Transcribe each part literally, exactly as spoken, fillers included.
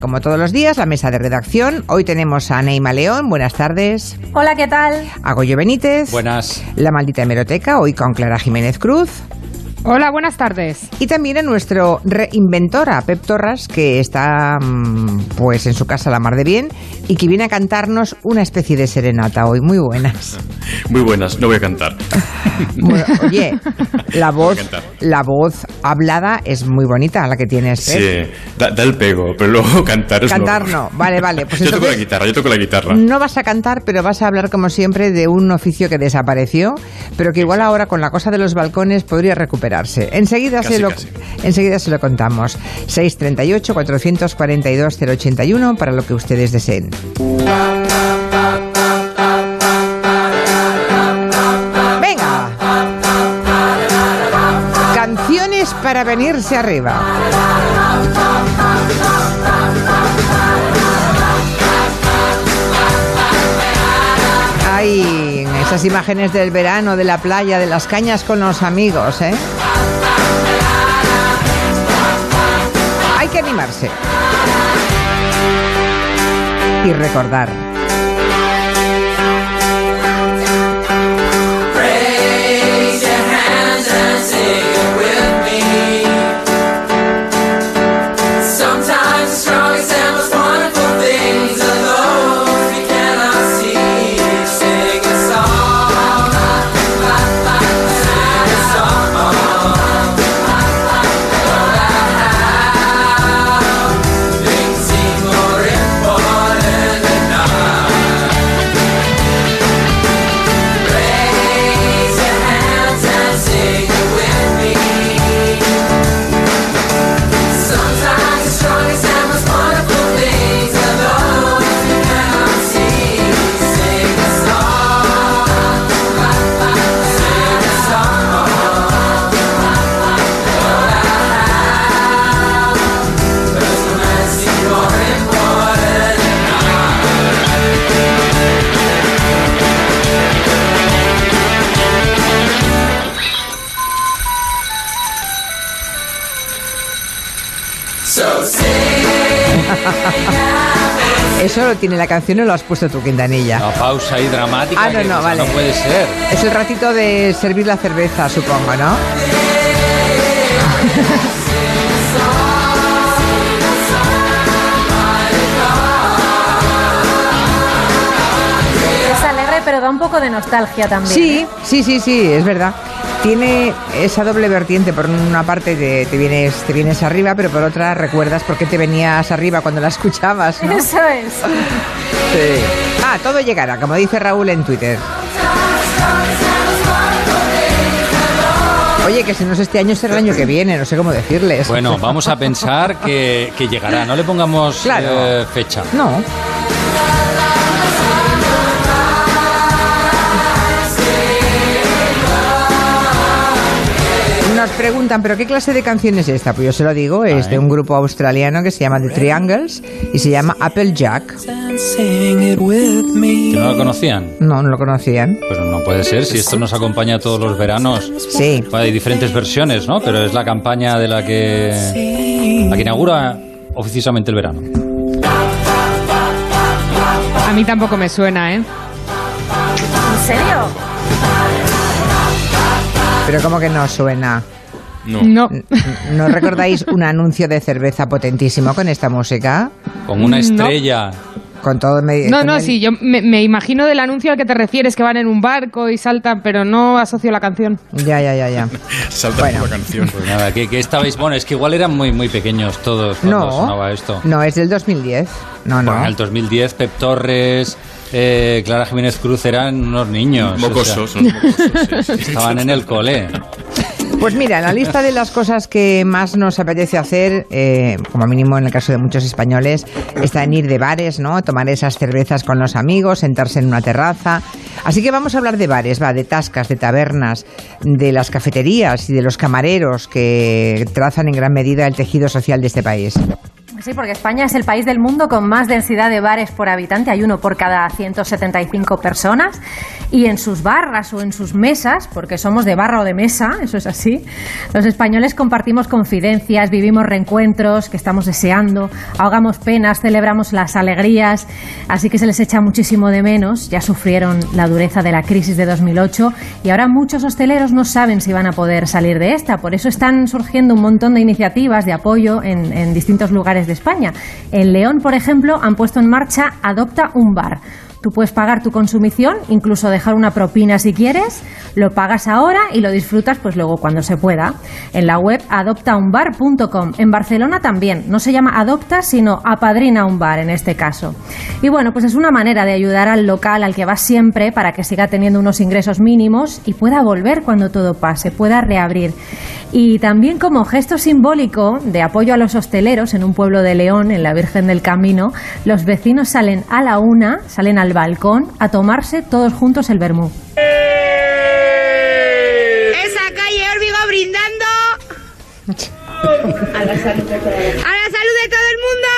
Como todos los días, la mesa de redacción. Hoy tenemos a Neima León. Buenas tardes. Hola, ¿qué tal? A Goyo Benítez. Buenas. La maldita hemeroteca, hoy con Clara Jiménez Cruz. Hola, buenas tardes. Y también a nuestro reinventor, a Pep Torras, que está pues en su casa la mar de bien y que viene a cantarnos una especie de serenata hoy. Muy buenas. Muy buenas, no voy a cantar. Bueno, oye, la voz, la voz hablada es muy bonita, la que tienes, Pep. Sí, da, da el pego, pero luego cantar es Cantar no. no, vale, vale. Pues yo entonces, toco la guitarra, yo toco la guitarra. No vas a cantar, pero vas a hablar como siempre de un oficio que desapareció, pero que igual ahora con la cosa de los balcones podría recuperarse. Enseguida, Casi, se, lo, casi. enseguida se lo contamos. seis treinta y ocho, cuatrocientos cuarenta y dos, cero ochenta y uno para lo que ustedes deseen. Venga. Canciones para venirse arriba. Ay, esas imágenes del verano, de la playa, de las cañas con los amigos, ¿eh? Hay que animarse. Y recordar. Eso lo tiene la canción o lo has puesto tú, Quintanilla. Una pausa ahí dramática. Ah, no, que, no, pues, vale. no puede ser. Es el ratito de servir la cerveza, supongo, ¿no? Es alegre, pero da un poco de nostalgia también. Sí, ¿eh? sí, sí, sí, es verdad. Tiene esa doble vertiente. Por una parte te, te vienes te vienes arriba, pero por otra recuerdas por qué te venías arriba cuando la escuchabas, ¿no? Eso es. Sí. Ah, todo llegará, como dice Raúl en Twitter. Oye, que si no es este año será el año que viene, no sé cómo decirles. Bueno, vamos a pensar que, que llegará. No le pongamos Claro. eh, fecha. No. Nos preguntan, ¿pero qué clase de canción es esta? Pues yo se lo digo, es de un grupo australiano que se llama The Triangles y se llama Applejack. ¿Que no lo conocían? No, no lo conocían. Pues no puede ser, si esto nos acompaña todos los veranos. Sí. Bueno, hay diferentes versiones, ¿no? Pero es la campaña de la que, la que inaugura oficiosamente el verano. A mí tampoco me suena, ¿eh? ¿En serio? Pero ¿cómo que no suena? No. No. ¿No recordáis un anuncio de cerveza potentísimo con esta música? Con una No. estrella. Con todo medio. No, no, sí, yo me, me imagino del anuncio al que te refieres, que van en un barco y saltan, pero no asocio la canción. Ya, ya, ya, ya. Salta Bueno. por la canción. Pues nada, ¿qué, qué estabais? Bueno, es que igual eran muy, muy pequeños todos cuando No, sonaba esto. no, es del dos mil diez. No, no. Bueno, en el dos mil diez, Pep Torres, eh, Clara Jiménez Cruz eran unos niños. Mocosos, o sea, son mocosos. Sí, sí. estaban en el cole. Pues mira, en la lista de las cosas que más nos apetece hacer, eh, como mínimo en el caso de muchos españoles, está en ir de bares, ¿no? Tomar esas cervezas con los amigos, sentarse en una terraza. Así que vamos a hablar de bares, va, de tascas, de tabernas, de las cafeterías y de los camareros que trazan en gran medida el tejido social de este país. Sí, porque España es el país del mundo con más densidad de bares por habitante. Hay uno por cada ciento setenta y cinco personas. Y en sus barras o en sus mesas, porque somos de barra o de mesa, eso es así, los españoles compartimos confidencias, vivimos reencuentros que estamos deseando, ahogamos penas, celebramos las alegrías. Así que se les echa muchísimo de menos. Ya sufrieron la dureza de la crisis de dos mil ocho y ahora muchos hosteleros no saben si van a poder salir de esta. Por eso están surgiendo un montón de iniciativas de apoyo en, en distintos lugares de España. En León, por ejemplo, han puesto en marcha Adopta un bar. Tú puedes pagar tu consumición, incluso dejar una propina si quieres, lo pagas ahora y lo disfrutas pues luego cuando se pueda. En la web adopta un bar punto com. En Barcelona también, no se llama Adopta, sino Apadrina un bar en este caso. Y bueno, pues es una manera de ayudar al local al que vas siempre para que siga teniendo unos ingresos mínimos y pueda volver cuando todo pase, pueda reabrir. Y también como gesto simbólico de apoyo a los hosteleros en un pueblo de León, en la Virgen del Camino, los vecinos salen a la una, salen al balcón a tomarse todos juntos el vermú. Esa calle Órbigo brindando a la salud de todo, a la salud de todo el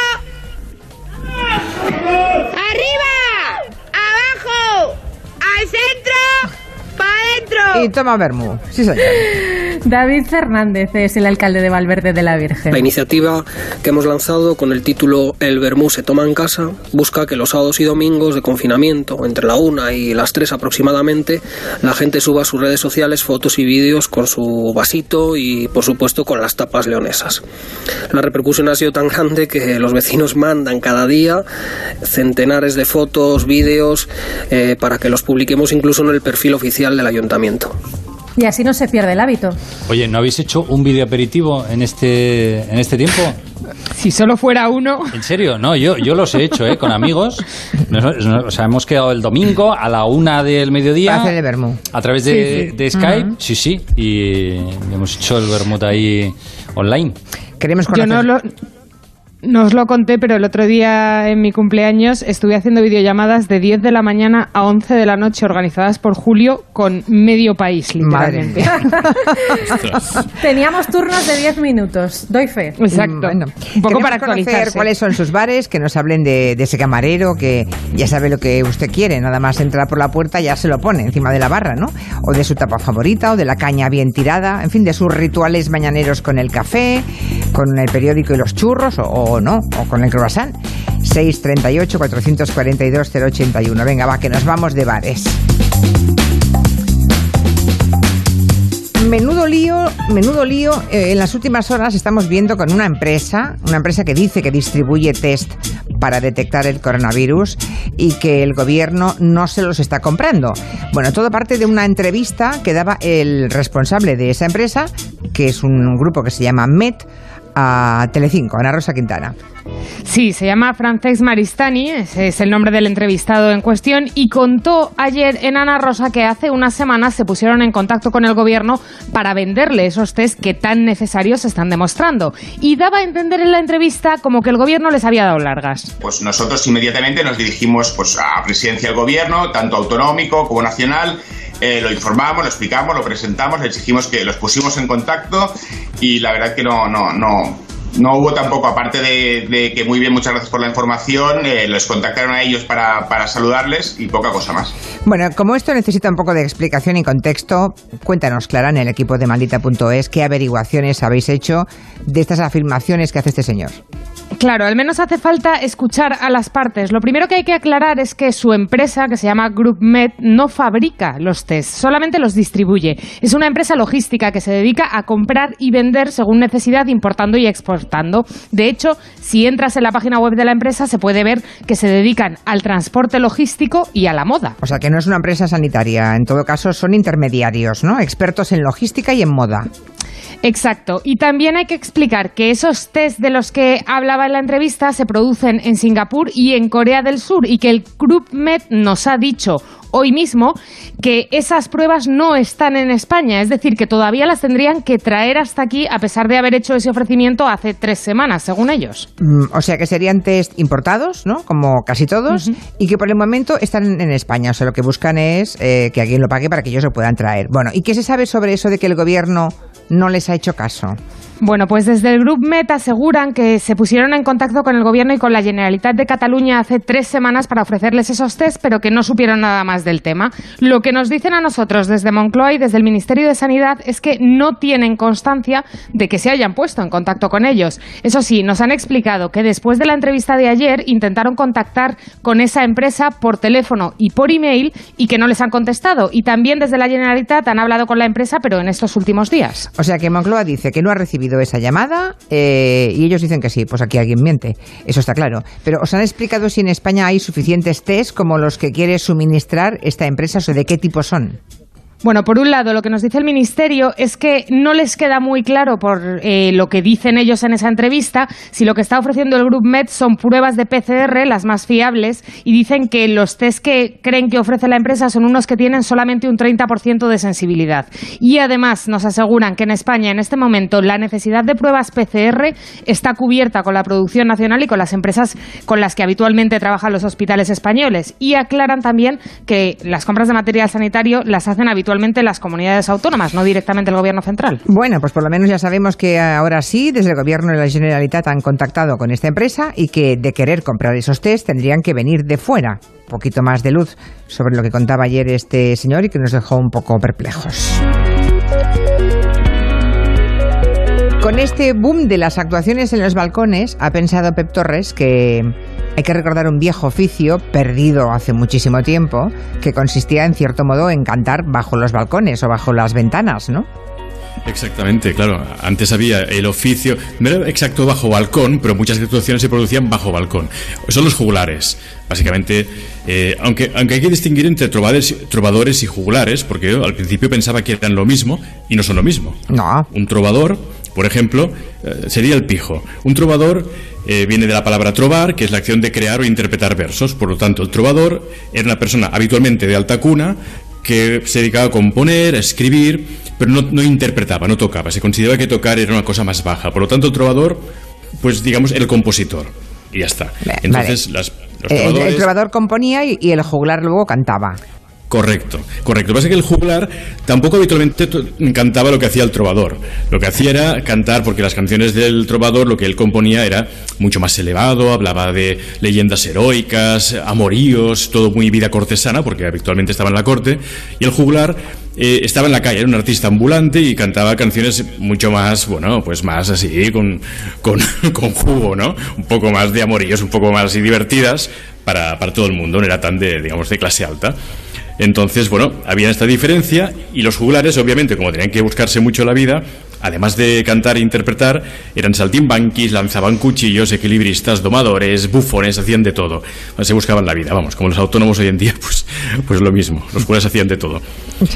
mundo. Arriba, abajo, al centro, para adentro. Y toma vermú. Sí, señor. David Fernández es el alcalde de Valverde de la Virgen. La iniciativa que hemos lanzado con el título El vermú se toma en casa busca que los sábados y domingos de confinamiento, entre la una y las tres aproximadamente, la gente suba a sus redes sociales fotos y vídeos con su vasito y, por supuesto, con las tapas leonesas. La repercusión ha sido tan grande que los vecinos mandan cada día centenares de fotos, vídeos, eh, para que los publiquemos incluso en el perfil oficial del ayuntamiento. Y así no se pierde el hábito. Oye, ¿no habéis hecho un vídeo aperitivo en este en este tiempo? Si solo fuera uno. ¿En serio? No, yo, yo los he hecho, ¿eh? Con amigos. Nos, nos, o sea, hemos quedado el domingo a la una del mediodía. Para hacer el vermú. A través de, Sí, sí. de Skype. Uh-huh. Sí, sí. Y hemos hecho el vermut ahí online. Queremos Yo conocer. no lo... No os lo conté, pero el otro día en mi cumpleaños estuve haciendo videollamadas de diez de la mañana a once de la noche organizadas por Julio con medio país, literalmente. Teníamos turnos de diez minutos, doy fe. Exacto. Bueno, Un poco queremos para conocer actualizarse. cuáles son sus bares, que nos hablen de, de ese camarero que ya sabe lo que usted quiere, nada más entrar por la puerta ya se lo pone encima de la barra, ¿no? O de su tapa favorita, o de la caña bien tirada, en fin, de sus rituales mañaneros con el café, con el periódico y los churros, o, o no, o con el croissant. seis treinta y ocho, cuatrocientos cuarenta y dos, cero ochenta y uno. Venga, va, que nos vamos de bares. Menudo lío, menudo lío. Eh, en las últimas horas estamos viendo con una empresa, una empresa que dice que distribuye test para detectar el coronavirus y que el gobierno no se los está comprando. Bueno, todo parte de una entrevista que daba el responsable de esa empresa, que es un grupo que se llama M E T, a Telecinco, Ana Rosa Quintana. Sí, se llama Francesc Maristany, ese es el nombre del entrevistado en cuestión, y contó ayer en Ana Rosa que hace unas semanas se pusieron en contacto con el gobierno para venderle esos test que tan necesarios se están demostrando. Y daba a entender en la entrevista como que el gobierno les había dado largas. Pues nosotros inmediatamente nos dirigimos pues, a presidencia del gobierno, tanto autonómico como nacional. Eh, lo informamos, lo explicamos, lo presentamos, le exigimos que los pusimos en contacto y la verdad que no, no, no, no hubo tampoco, aparte de, de que muy bien, muchas gracias por la información, eh, los contactaron a ellos para, para saludarles y poca cosa más. Bueno, como esto necesita un poco de explicación y contexto, cuéntanos, Clara, en el equipo de maldita punto es, ¿qué averiguaciones habéis hecho de estas afirmaciones que hace este señor? Claro, al menos hace falta escuchar a las partes. Lo primero que hay que aclarar es que su empresa, que se llama Group Med, no fabrica los test, solamente los distribuye. Es una empresa logística que se dedica a comprar y vender según necesidad, importando y exportando. De hecho, si entras en la página web de la empresa, se puede ver que se dedican al transporte logístico y a la moda. O sea, que no es una empresa sanitaria, en todo caso son intermediarios, ¿no? Expertos en logística y en moda. Exacto. Y también hay que explicar que esos test de los que hablaba en la entrevista se producen en Singapur y en Corea del Sur y que el Group Med nos ha dicho hoy mismo que esas pruebas no están en España, es decir, que todavía las tendrían que traer hasta aquí a pesar de haber hecho ese ofrecimiento hace tres semanas, según ellos. Mm, o sea, que serían test importados, ¿no? Como casi todos, uh-huh. Y que por el momento están en España. O sea, lo que buscan es eh, que alguien lo pague para que ellos lo puedan traer. Bueno, ¿y qué se sabe sobre eso de que el gobierno no les ha hecho caso? Bueno, pues desde el Grup Met aseguran que se pusieron en contacto con el Gobierno y con la Generalitat de Cataluña hace tres semanas para ofrecerles esos test, pero que no supieron nada más del tema. Lo que nos dicen a nosotros desde Moncloa y desde el Ministerio de Sanidad es que no tienen constancia de que se hayan puesto en contacto con ellos. Eso sí, nos han explicado que después de la entrevista de ayer intentaron contactar con esa empresa por teléfono y por email y que no les han contestado. Y también desde la Generalitat han hablado con la empresa, pero en estos últimos días. O sea que Moncloa dice que no ha recibido esa llamada eh, y ellos dicen que sí, pues aquí alguien miente, eso está claro. Pero ¿os han explicado si en España hay suficientes test como los que quiere suministrar esta empresa o de qué tipo son? Bueno, por un lado, lo que nos dice el Ministerio es que no les queda muy claro por eh, lo que dicen ellos en esa entrevista si lo que está ofreciendo el Grup Met son pruebas de P C R, las más fiables, y dicen que los test que creen que ofrece la empresa son unos que tienen solamente un treinta por ciento de sensibilidad. Y además nos aseguran que en España en este momento la necesidad de pruebas P C R está cubierta con la producción nacional y con las empresas con las que habitualmente trabajan los hospitales españoles. Y aclaran también que las compras de material sanitario las hacen habitualmente las comunidades autónomas, no directamente el Gobierno central. Bueno, pues por lo menos ya sabemos que ahora sí, desde el Gobierno y la Generalitat han contactado con esta empresa y que de querer comprar esos test tendrían que venir de fuera. Un poquito más de luz sobre lo que contaba ayer este señor y que nos dejó un poco perplejos. Con este boom de las actuaciones en los balcones, ha pensado Pep Torres que hay que recordar un viejo oficio perdido hace muchísimo tiempo, que consistía en cierto modo en cantar bajo los balcones o bajo las ventanas, ¿no? Exactamente, claro. Antes había el oficio, no era exacto bajo balcón, pero muchas actuaciones se producían bajo balcón. Son los juglares. Básicamente, eh, aunque, aunque hay que distinguir entre trovadores, trovadores y juglares, porque yo al principio pensaba que eran lo mismo y no son lo mismo. No. Un trovador, por ejemplo, eh, sería el pijo. Un trovador eh, viene de la palabra trovar, que es la acción de crear o interpretar versos. Por lo tanto, el trovador era una persona habitualmente de alta cuna que se dedicaba a componer, a escribir, pero no, no interpretaba, no tocaba. Se consideraba que tocar era una cosa más baja. Por lo tanto, el trovador, pues digamos, el compositor. Y ya está. Entonces, vale. las, los el, trovadores... el trovador componía y, y el juglar luego cantaba. Correcto, correcto. Lo que pasa es que el juglar tampoco habitualmente cantaba lo que hacía el trovador. Lo que hacía era cantar, porque las canciones del trovador, lo que él componía era mucho más elevado, hablaba de leyendas heroicas, amoríos, todo muy vida cortesana, porque habitualmente estaba en la corte, y el juglar eh, estaba en la calle, era un artista ambulante y cantaba canciones mucho más, bueno, pues más así, con, con, con jugo, ¿no? Un poco más de amoríos, un poco más así divertidas para, para todo el mundo, no era tan de, digamos, de clase alta. Entonces, bueno, había esta diferencia y los juglares, obviamente, como tenían que buscarse mucho la vida, además de cantar e interpretar, eran saltimbanquis, lanzaban cuchillos, equilibristas, domadores, bufones, hacían de todo. Se buscaban la vida, vamos, como los autónomos hoy en día, pues, pues lo mismo, los juglares hacían de todo.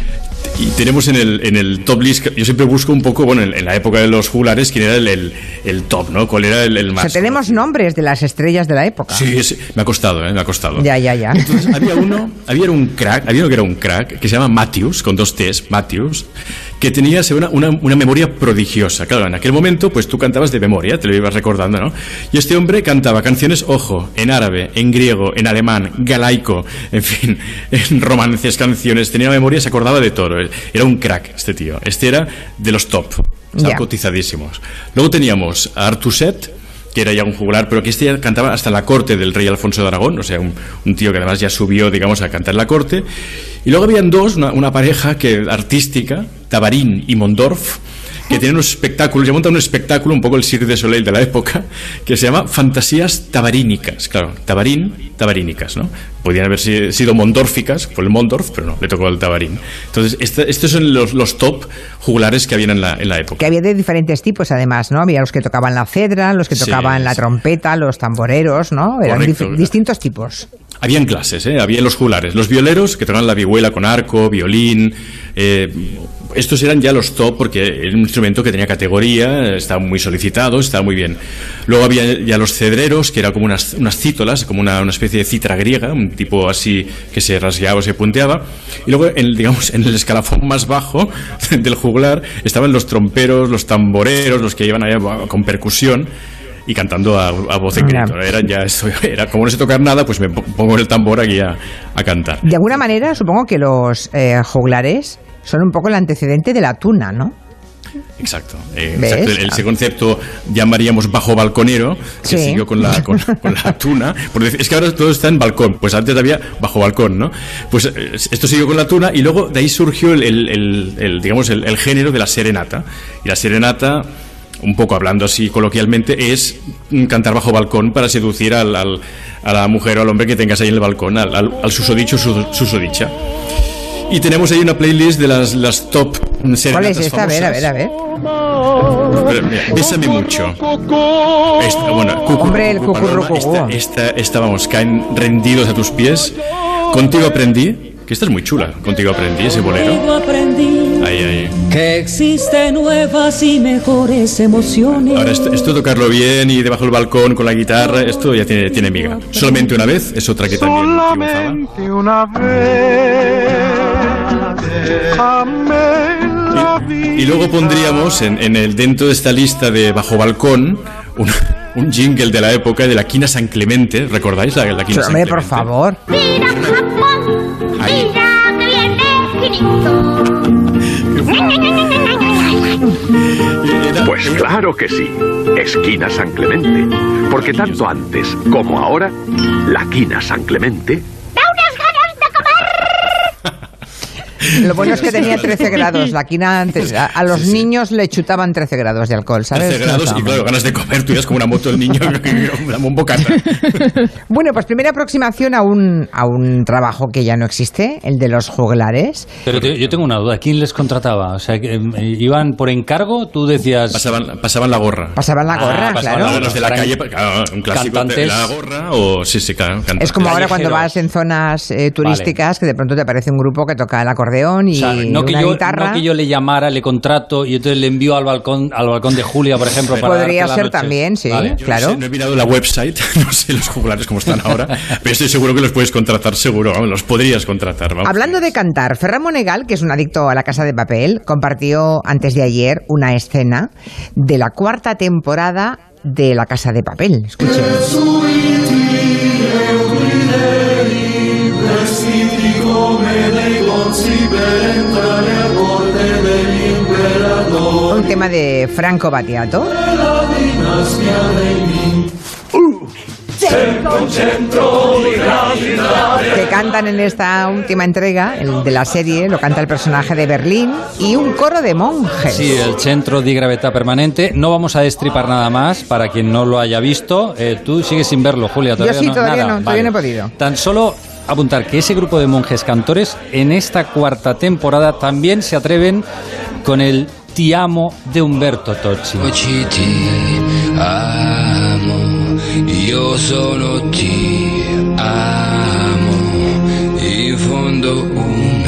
Y tenemos en el, en el top list, yo siempre busco un poco, bueno, en, en la época de los juglares, quién era el, el, el top, ¿no? ¿Cuál era el, el más? O sea, tenemos conocido. Nombres de las estrellas de la época. Sí, sí, me ha costado, ¿eh? Me ha costado. Ya, ya, ya. Entonces, había uno, había un crack, había uno que era un crack, que se llama Matthews, con dos T's, Matthews, que tenía una, una, una memoria prodigiosa. Claro, en aquel momento, pues tú cantabas de memoria, te lo ibas recordando, ¿no? Y este hombre cantaba canciones, ojo, en árabe, en griego, en alemán, galaico, en fin, en romances, canciones, tenía memoria, se acordaba de todo. Era un crack este tío. Este era de los top, estaban yeah. cotizadísimos. Luego teníamos a Artuset, que era ya un juglar, pero que este ya cantaba hasta en la corte del rey Alfonso de Aragón, o sea, un, un tío que además ya subió, digamos, a cantar en la corte. Y luego habían dos, una, una pareja que artística, Tabarín y Mondorf, que tienen unos espectáculos, ya montan un espectáculo, un poco el Cirque du Soleil de la época, que se llama Fantasías Tabarínicas. Claro, Tabarín, tabarínicas, ¿no? Podían haber sido mondórficas, por el Mondorf, pero no, le tocó el Tabarín. Entonces, este, estos son los, los top juglares que habían en la, en la época. Que había de diferentes tipos, además, ¿no? Había los que tocaban la cedra, los que tocaban sí, la sí. trompeta, los tamboreros, ¿no? Eran dif- distintos tipos. Habían clases, ¿eh? Había los juglares. Los violeros, que tocaban la vihuela con arco, violín. Eh, estos eran ya los top porque era un instrumento que tenía categoría, estaba muy solicitado, estaba muy bien. Luego había ya los cedreros, que eran como unas, unas cítolas, como una, una especie de cítara griega, un tipo así que se rasgueaba o se punteaba. Y luego, en, digamos, en el escalafón más bajo del juglar estaban los tromperos, los tamboreros, los que iban allá con percusión y cantando a, a voz en grito. Era ya eso, era como no sé tocar nada, pues me pongo el tambor aquí a, a cantar. De alguna manera, supongo que los eh, juglares son un poco el antecedente de la tuna, ¿no? Exacto. Eh, exacto. El, ese concepto llamaríamos bajo balconero, que sí. siguió con la, con, con la tuna. Porque es que ahora todo está en balcón, pues antes había bajo balcón, ¿no? Pues eh, esto siguió con la tuna y luego de ahí surgió el, el, el, el digamos, el, el género de la serenata. Y la serenata, un poco hablando así coloquialmente, es cantar bajo balcón para seducir al, al, a la mujer o al hombre que tengas ahí en el balcón, al, al, al susodicho, susodicha. Y tenemos ahí una playlist de las, las top serenatas. ¿Cuál es esta? Famosas. A ver, a ver, a ver. Pero, mira, bésame mucho. Esta, bueno, cucu, Hombre, el cucurrucucú. Esta, esta, esta, vamos, caen rendidos a tus pies. Contigo aprendí, que esta es muy chula. Contigo aprendí ese bolero. Ahí, ahí. Que existen nuevas y mejores emociones. Ahora, esto, esto tocarlo bien y debajo del balcón con la guitarra, esto ya tiene, tiene miga. Solamente una vez es otra que también Solamente una vez. Y, y luego pondríamos en, en el dentro de esta lista de bajo balcón un, un jingle de la época de la Quina San Clemente. ¿Recordáis la, la Quina San Clemente? Por favor. Mira Japón, mira que viene finito. Pues claro que sí, Esquina San Clemente, porque tanto antes como ahora, la Quina San Clemente Lo bueno es que tenía trece grados. La quina antes, a, a los sí, sí. niños le chutaban trece grados de alcohol, ¿sabes? trece grados no, y claro, ganas de comer, tú eres como una moto del niño, un bocata. Bueno, pues primera aproximación a un, a un trabajo que ya no existe, el de los juglares. Pero te, yo tengo una duda, ¿quién les contrataba? O sea, que, eh, ¿iban por encargo? Tú decías... Pasaban, pasaban la gorra. Pasaban la gorra, ah, claro. Pasaban los de la calle, claro, un clásico cantantes. De la gorra o... Sí, sí, claro. Cantantes. Es como ahora cuando vas en zonas eh, turísticas, vale. que de pronto te aparece un grupo que toca el acordeón y... O sea, No que, una yo, guitarra. no que yo le llamara, le contrato y entonces le envío al balcón al balcón de Julia, por ejemplo. Para Podría ser también, sí, vale. claro. No, sé, no he mirado la website, no sé los juglares cómo están ahora, pero estoy seguro que los puedes contratar, seguro, vamos, los podrías contratar. Vamos. Hablando de cantar, Ferran Monegal, que es un adicto a La Casa de Papel, compartió antes de ayer una escena de la cuarta temporada de La Casa de Papel. Escuchen. Un tema de Franco Battiato. Que cantan en esta última entrega, el de la serie, lo canta el personaje de Berlín y un coro de monjes. Sí, el Centro di Gravità Permanente. No vamos a destripar nada más para quien no lo haya visto. Eh, tú sigues sin verlo, Julia. ¿Todavía Yo sí, no? todavía Nada. no, todavía vale. no he podido. Tan solo apuntar que ese grupo de monjes cantores en esta cuarta temporada también se atreven con el Ti amo de Umberto Tocci. Ti amo, io sono ti amo, in fondo un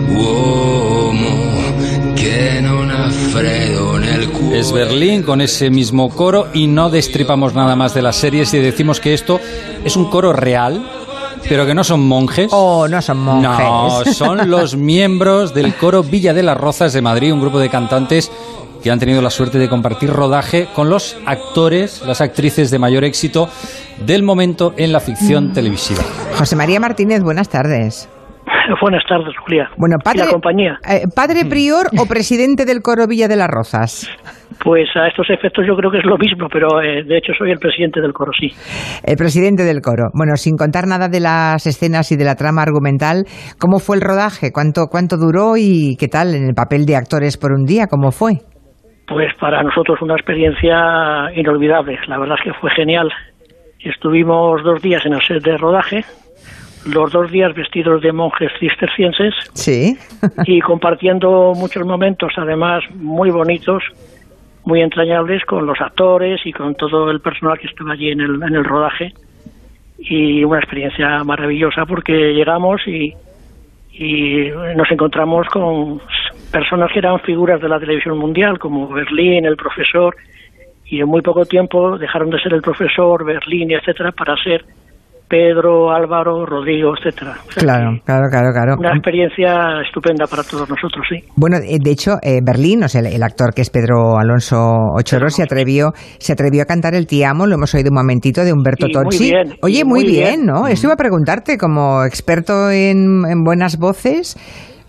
uomo che non ha freddo nel cuore. Es Berlín con ese mismo coro y no destripamos nada más de las series y decimos que esto es un coro real. Pero que no son monjes. Oh, no son monjes. No, son los miembros del coro Villa de las Rozas de Madrid, un grupo de cantantes que han tenido la suerte de compartir rodaje con los actores, las actrices de mayor éxito del momento en la ficción mm. televisiva. José María Martínez, buenas tardes. Buenas tardes, Julia. Bueno, padre, ¿Y la compañía? Eh, ¿Padre prior o presidente del coro Villa de las Rozas? Pues a estos efectos yo creo que es lo mismo, pero eh, de hecho soy el presidente del coro, sí. El presidente del coro. Bueno, sin contar nada de las escenas y de la trama argumental, ¿cómo fue el rodaje? ¿Cuánto, cuánto duró y qué tal en el papel de actores por un día? ¿Cómo fue? Pues para nosotros una experiencia inolvidable. La verdad es que fue genial. Estuvimos dos días en el set de rodaje, los dos días vestidos de monjes cistercienses. Sí. Y compartiendo muchos momentos, además muy bonitos, muy entrañables, con los actores y con todo el personal que estaba allí en el, en el rodaje. Y una experiencia maravillosa porque llegamos y, y nos encontramos con personas que eran figuras de la televisión mundial, como Berlín, el profesor, y en muy poco tiempo dejaron de ser el profesor, Berlín, etcétera, para ser Pedro, Álvaro, Rodrigo, etcétera. O sea, claro, claro, claro, claro. Una experiencia estupenda para todos nosotros, sí. Bueno, de hecho, eh, Berlín, o sea, el, el actor que es Pedro Alonso Ochoro, se atrevió, se atrevió a cantar el Ti amo, lo hemos oído un momentito, de Umberto sí, Tocci. Muy bien, Oye, muy, muy bien, bien, ¿no? Eso iba a preguntarte, como experto en, en buenas voces,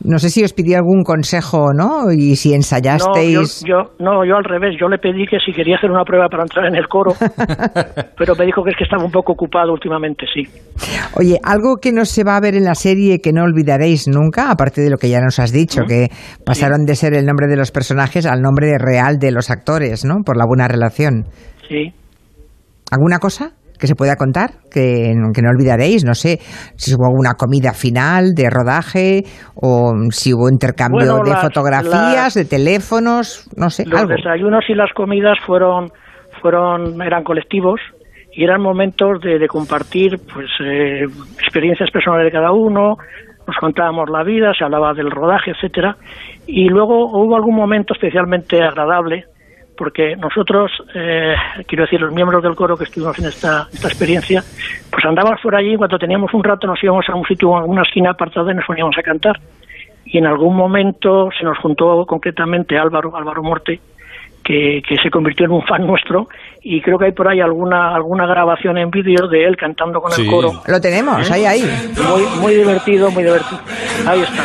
No sé si os pidió algún consejo, ¿no? Y si ensayasteis... No, yo, yo, no, yo al revés. Yo le pedí que si quería hacer una prueba para entrar en el coro, pero me dijo que es que estaba un poco ocupado últimamente, sí. Oye, algo que no se va a ver en la serie que no olvidaréis nunca, aparte de lo que ya nos has dicho, ¿Mm? que pasaron sí. de ser el nombre de los personajes al nombre real de los actores, ¿no? Por la buena relación. Sí. ¿Alguna cosa que se pueda contar, que, que no olvidaréis? No sé, si hubo alguna comida final de rodaje o si hubo intercambio bueno, de las, fotografías, las, de teléfonos, no sé, los algo. Los desayunos y las comidas fueron, fueron eran colectivos y eran momentos de, de compartir pues eh, experiencias personales de cada uno, nos contábamos la vida, se hablaba del rodaje, etcétera, y luego hubo algún momento especialmente agradable, porque nosotros, eh, quiero decir, los miembros del coro que estuvimos en esta, esta experiencia, pues andábamos por allí y cuando teníamos un rato nos íbamos a un sitio, a una esquina apartada y nos poníamos a cantar. Y en algún momento se nos juntó concretamente Álvaro, Álvaro Morte, que, que se convirtió en un fan nuestro, y creo que hay por ahí alguna alguna grabación en vídeo de él cantando con sí. el coro. Lo tenemos, ¿Eh? ahí, ahí. Muy, muy divertido, muy divertido. Ahí está.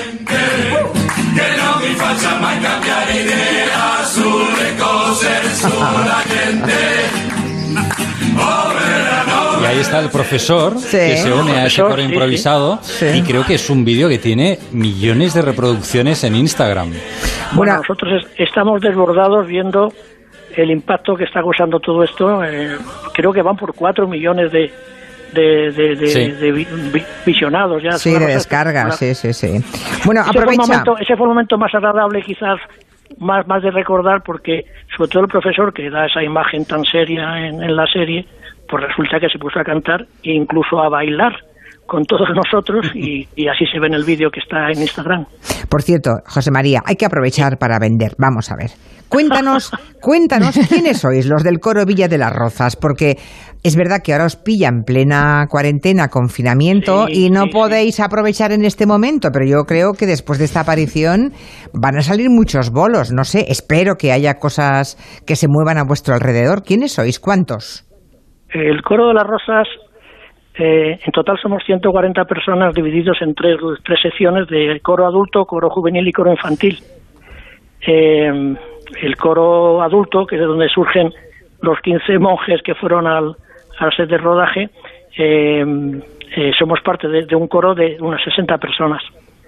Y ahí está el profesor sí. que se une a ese coro improvisado sí, sí. y creo que es un vídeo que tiene millones de reproducciones en Instagram. Bueno, bueno nosotros estamos desbordados viendo el impacto que está causando todo esto. Eh, creo que van por cuatro millones de de, de, de, sí. de vi, vi, visionados ya. Sí, de descargas, sí, sí, sí. Bueno, ese aprovecha. Fue el momento, ese fue el momento más agradable quizás, más, más de recordar, porque sobre todo el profesor que da esa imagen tan seria en, en la serie, pues resulta que se puso a cantar e incluso a bailar con todos nosotros y, y así se ve en el vídeo que está en Instagram. Por cierto, José María, hay que aprovechar para vender. Vamos a ver. Cuéntanos, cuéntanos quiénes sois los del coro Villa de las Rozas, porque es verdad que ahora os pilla en plena cuarentena, confinamiento, sí, y no sí, podéis sí. aprovechar en este momento, pero yo creo que después de esta aparición van a salir muchos bolos. No sé, espero que haya cosas que se muevan a vuestro alrededor. ¿Quiénes sois? ¿Cuántos? El coro de las Rozas, eh, en total somos ciento cuarenta personas divididos en tres, tres secciones de coro adulto, coro juvenil y coro infantil. Eh, el coro adulto, que es de donde surgen los quince monjes que fueron al, al set de rodaje, eh, eh, somos parte de, de un coro de unas sesenta personas.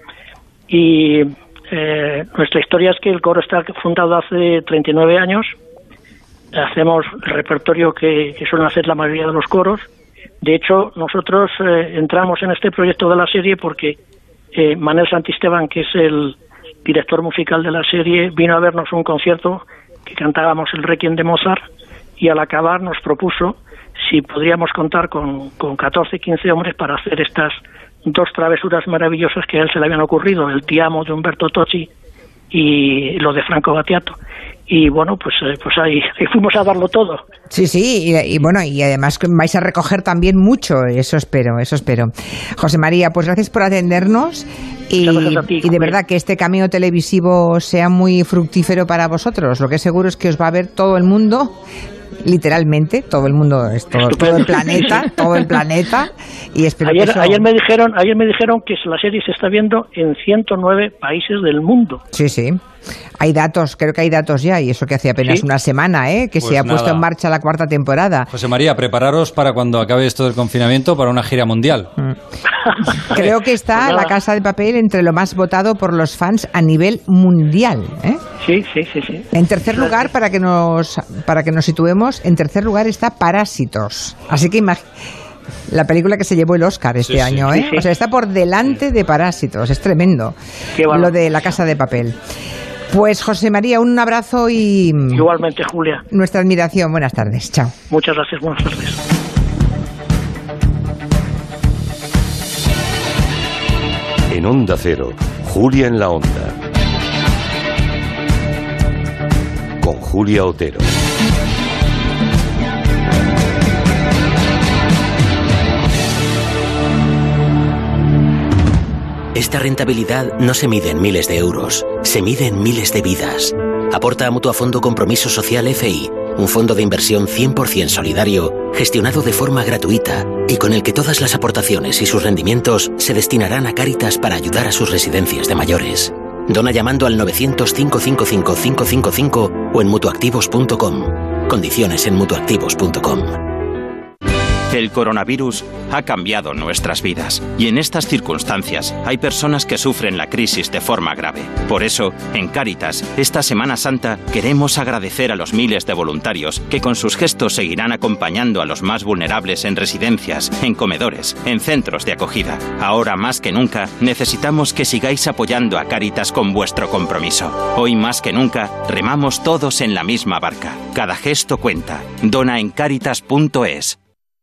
Y eh, nuestra historia es que el coro está fundado hace treinta y nueve años. Hacemos el repertorio que, que suelen hacer la mayoría de los coros. De hecho, nosotros eh, entramos en este proyecto de la serie porque eh, Manel Santisteban, que es el director musical de la serie, vino a vernos un concierto que cantábamos el Requiem de Mozart, y al acabar nos propuso si podríamos contar con, con catorce, quince hombres para hacer estas dos travesuras maravillosas que a él se le habían ocurrido, el Ti amo de Umberto Tocci y lo de Franco Battiato. Y bueno, pues eh, pues ahí, ahí fuimos a darlo todo. Sí, sí, y, y bueno, y además vais a recoger también mucho, eso espero, eso espero. José María, pues gracias por atendernos y, ti, y de verdad que este cameo televisivo sea muy fructífero para vosotros. Lo que es seguro es que os va a ver todo el mundo, literalmente, todo el mundo, es todo, todo el planeta, todo el planeta, y espero ayer, que eso... ayer me dijeron, ayer me dijeron que la serie se está viendo en ciento nueve países del mundo. Sí, sí. Hay datos, creo que hay datos ya, y eso que hace apenas ¿Sí? una semana, ¿eh? que pues se ha nada. puesto en marcha la cuarta temporada. José María, prepararos para cuando acabe esto del confinamiento para una gira mundial. Mm. Creo que está pues La Casa de Papel entre lo más votado por los fans a nivel mundial. ¿eh? Sí, sí, sí, sí. En tercer lugar, para que nos para que nos situemos, en tercer lugar está Parásitos. Así que imagínate. La película que se llevó el Oscar este sí, año, sí, ¿eh? Sí, sí. O sea, está por delante de Parásitos, es tremendo. Qué bueno. Lo de La Casa de Papel. Pues José María, un abrazo y... Igualmente, Julia. Nuestra admiración. Buenas tardes. Chao. Muchas gracias. Buenas tardes. En Onda Cero, Julia en la Onda. Con Julia Otero. Esta rentabilidad no se mide en miles de euros, se mide en miles de vidas. Aporta a Mutuafondo Compromiso Social F I, un fondo de inversión cien por ciento solidario, gestionado de forma gratuita y con el que todas las aportaciones y sus rendimientos se destinarán a Cáritas para ayudar a sus residencias de mayores. Dona llamando al novecientos, cinco cinco cinco, cinco cinco cinco o en mutuactivos punto com. Condiciones en mutuactivos punto com. El coronavirus ha cambiado nuestras vidas y en estas circunstancias hay personas que sufren la crisis de forma grave. Por eso, en Cáritas, esta Semana Santa queremos agradecer a los miles de voluntarios que con sus gestos seguirán acompañando a los más vulnerables en residencias, en comedores, en centros de acogida. Ahora más que nunca necesitamos que sigáis apoyando a Cáritas con vuestro compromiso. Hoy más que nunca remamos todos en la misma barca. Cada gesto cuenta. Dona en cáritas punto es.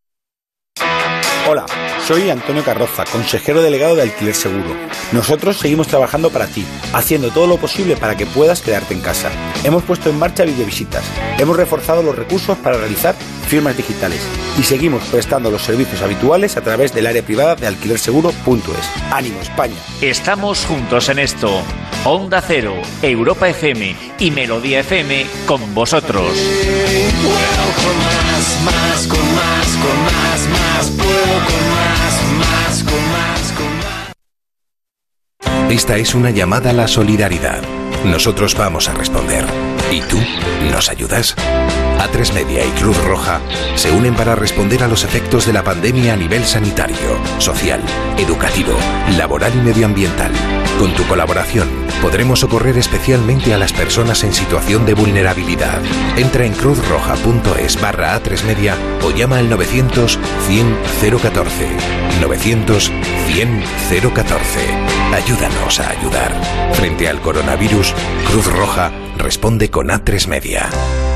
Hola, soy Antonio Carroza, consejero delegado de Alquiler Seguro. Nosotros seguimos trabajando para ti, haciendo todo lo posible para que puedas quedarte en casa. Hemos puesto en marcha videovisitas, hemos reforzado los recursos para realizar firmas digitales y seguimos prestando los servicios habituales a través del área privada de alquiler seguro punto es. ¡Ánimo, España! Estamos juntos en esto. Onda Cero, Europa F M y Melodía F M con vosotros. Puedo con más, más, con más, con más, más, puedo con más, más, con más, con más. Esta es una llamada a la solidaridad. Nosotros vamos a responder. ¿Y tú nos ayudas? A tres Media y Cruz Roja se unen para responder a los efectos de la pandemia a nivel sanitario, social, educativo, laboral y medioambiental. Con tu colaboración podremos socorrer especialmente a las personas en situación de vulnerabilidad. Entra en cruzroja.es barra A tres Media o llama al novecientos, cien, cero catorce. novecientos, cien, cero catorce. Ayúdanos a ayudar. Frente al coronavirus, Cruz Roja responde con A tres Media.